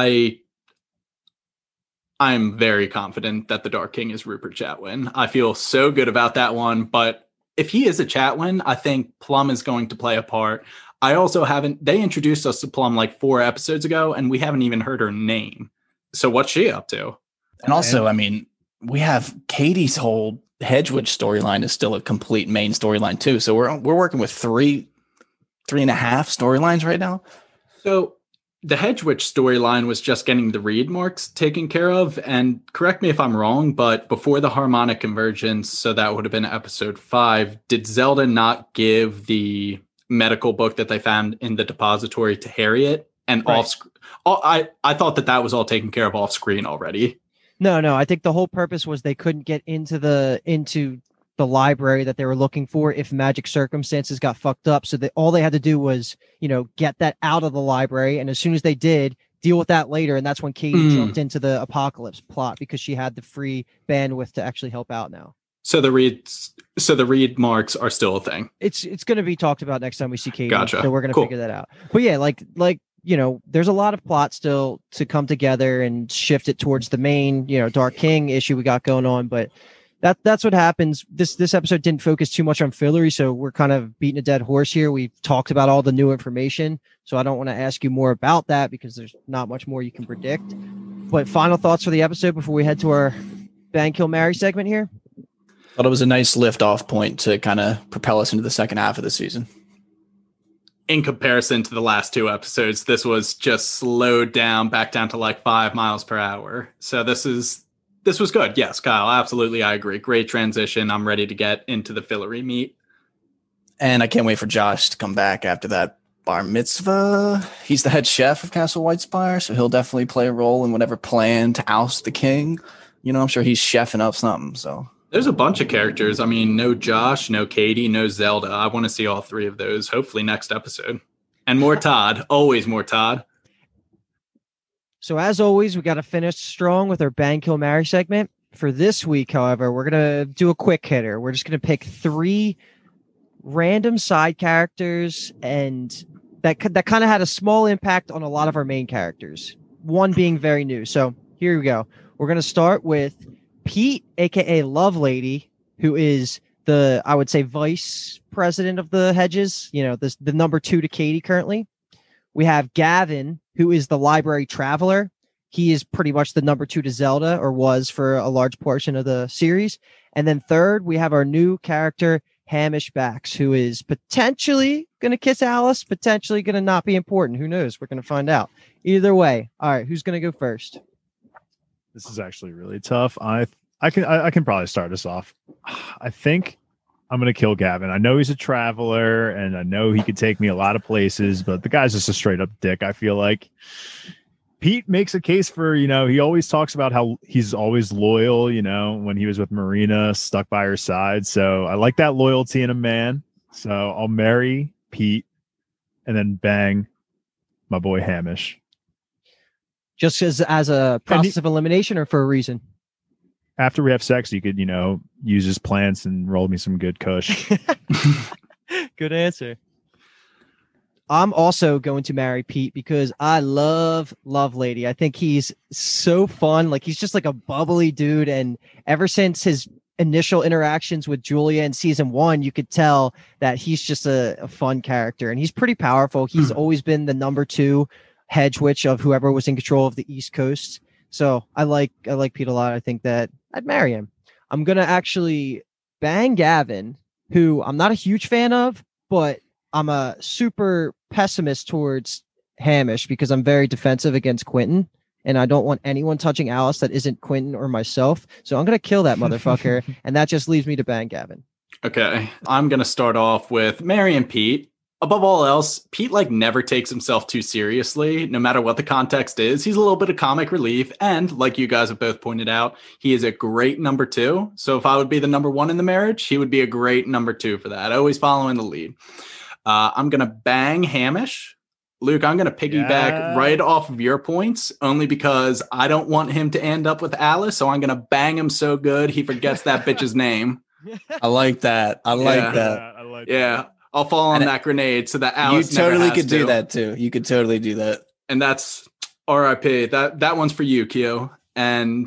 Speaker 2: I'm very confident that the Dark King is Rupert Chatwin. I feel so good about that one, but if he is a Chatwin, I think Plum is going to play a part. I also they introduced us to Plum like 4 episodes ago, and we haven't even heard her name. So what's she up to?
Speaker 1: And also, I mean, we have Katie's whole Hedgewitch storyline is still a complete main storyline too. So we're working with 3.5 storylines right now.
Speaker 2: So the Hedgewitch storyline was just getting the read marks taken care of. And correct me if I'm wrong, but before the harmonic convergence, so that would have been episode 5, did Zelda not give the medical book that they found in the depository to Harriet? And right. I thought that was all taken care of off screen already.
Speaker 4: No. I think the whole purpose was they couldn't get into the library that they were looking for if magic circumstances got fucked up. So all they had to do was, get that out of the library. And as soon as they did, deal with that later. And that's when Katie jumped into the apocalypse plot because she had the free bandwidth to actually help out now.
Speaker 2: So the read marks are still a thing.
Speaker 4: It's going to be talked about next time we see Katie.
Speaker 2: Gotcha.
Speaker 4: So we're going to figure that out. But yeah, like there's a lot of plot still to come together and shift it towards the main, Dark King issue we got going on. But that's what happens. This episode didn't focus too much on Fillory, so we're kind of beating a dead horse here. We've talked about all the new information, so I don't want to ask you more about that because there's not much more you can predict. But final thoughts for the episode before we head to our Bang Kill Marry segment here?
Speaker 1: Thought it was a nice lift-off point to kind of propel us into the second half of the season.
Speaker 2: In comparison to the last 2 episodes, this was just slowed down back down to like 5 miles per hour. So this was good. Yes, Kyle, absolutely. I agree. Great transition. I'm ready to get into the Fillory meat.
Speaker 1: And I can't wait for Josh to come back after that bar mitzvah. He's the head chef of Castle Whitespire, so he'll definitely play a role in whatever plan to oust the king. I'm sure he's chefing up something. So
Speaker 2: there's a bunch of characters. I mean, no Josh, no Katie, no Zelda. I want to see all 3 of those, hopefully next episode. And more Todd. Always more Todd.
Speaker 4: So as always, we got to finish strong with our Bang Kill Marry segment. For this week, however, we're going to do a quick hitter. We're just going to pick 3 random side characters and that kind of had a small impact on a lot of our main characters. One being very new. So here we go. We're going to start with Pete, aka Lovelady, who is the, I would say, vice president of the Hedges, the number 2 to Katie currently. We have Gavin, who is the library traveler. he is pretty much the number 2 to Zelda, or was for a large portion of the series. And then third, we have our new character, Hamish Bax, who is potentially going to kiss Alice, potentially going to not be important. Who knows? We're going to find out. Either way. All right, who's going to go first?
Speaker 3: This is actually really tough. I can probably start us off. I think I'm going to kill Gavin. I know he's a traveler, and I know he could take me a lot of places, but the guy's just a straight up dick, I feel like. Pete makes a case for, he always talks about how he's always loyal, when he was with Marina, stuck by her side. So I like that loyalty in a man. So I'll marry Pete and then bang my boy Hamish.
Speaker 4: Just as a process of elimination, or for a reason?
Speaker 3: After we have sex, you could, use his plants and roll me some good kush.
Speaker 4: Good answer. I'm also going to marry Pete because I love Lady. I think he's so fun. Like, he's just like a bubbly dude. And ever since his initial interactions with Julia in season 1, you could tell that he's just a fun character, and he's pretty powerful. He's always been the number 2 hedge witch of whoever was in control of the East Coast. So I like Pete a lot. I think that I'd marry him. I'm going to actually bang Gavin, who I'm not a huge fan of, but I'm a super pessimist towards Hamish because I'm very defensive against Quentin, and I don't want anyone touching Alice that isn't Quentin or myself. So I'm going to kill that motherfucker, and that just leaves me to bang Gavin.
Speaker 2: Okay. I'm going to start off with marrying Pete. Above all else, Pete never takes himself too seriously, no matter what the context is. He's a little bit of comic relief. And like you guys have both pointed out, he is a great number 2. So if I would be the number 1 in the marriage, he would be a great number 2 for that. Always following the lead. I'm going to bang Hamish. Luke, I'm going to piggyback right off of your points, only because I don't want him to end up with Alice. So I'm going to bang him so good he forgets that bitch's name.
Speaker 1: I like that. I like that.
Speaker 3: I like
Speaker 2: that. I'll fall on that grenade so that Alice
Speaker 1: you totally
Speaker 2: never has
Speaker 1: could
Speaker 2: to.
Speaker 1: do that too. You could totally do that.
Speaker 2: And that's R.I.P. That one's for you, Kyo. And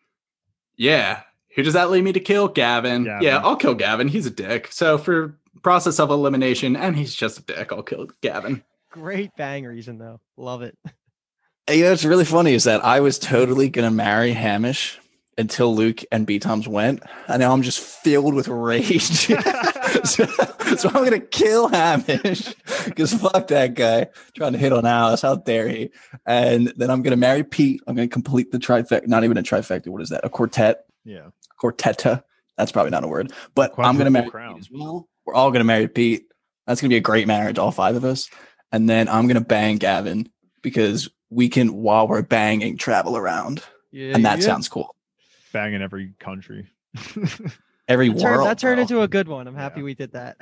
Speaker 2: yeah, who does that lead me to kill? Gavin. Yeah, I'll kill Gavin. He's a dick. So for process of elimination, and he's just a dick, I'll kill Gavin.
Speaker 4: Great bang reason, though. Love it.
Speaker 1: What's really funny is that I was totally going to marry Hamish until Luke and B-Toms went. And now I'm just filled with rage. so I'm going to kill Hamish because fuck that guy trying to hit on Alice. How dare he? And then I'm going to marry Pete. I'm going to complete the trifecta. Not even a trifecta. What is that? A quartet?
Speaker 3: Yeah.
Speaker 1: Quartetta. That's probably not a word. But I'm going to marry Pete as well. We're all going to marry Pete. That's going to be a great marriage, all 5 of us. And then I'm going to bang Gavin because we can, while we're banging, travel around. Yeah, and that sounds cool.
Speaker 3: Bang in every country.
Speaker 1: Every world.
Speaker 4: That turned into a good one. I'm happy we did that.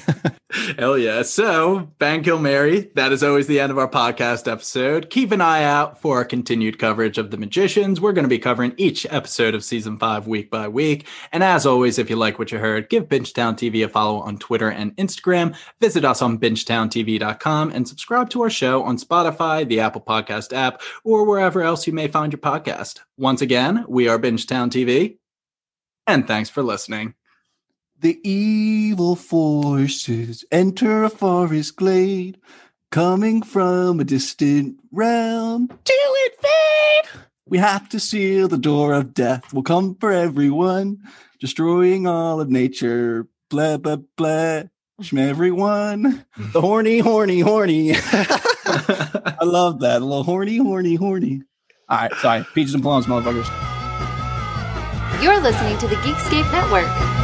Speaker 2: Hell yeah. So, bang, kill, marry. That is always the end of our podcast episode. Keep an eye out for our continued coverage of The Magicians. We're going to be covering each episode of season 5 week by week. And as always, if you like what you heard, give Bingetown TV a follow on Twitter and Instagram. Visit us on bingetowntv.com and subscribe to our show on Spotify, the Apple Podcast app, or wherever else you may find your podcast. Once again, we are Bingetown TV. And thanks for listening.
Speaker 1: The evil forces enter a forest glade, coming from a distant realm to invade. We have to seal the door of death. Will come for everyone, destroying all of nature. Blah, blah, blah. Everyone. The horny, horny, horny. I love that. A little horny, horny, horny. All right, sorry. Peaches and plums, motherfuckers.
Speaker 5: You're listening to the Geekscape Network.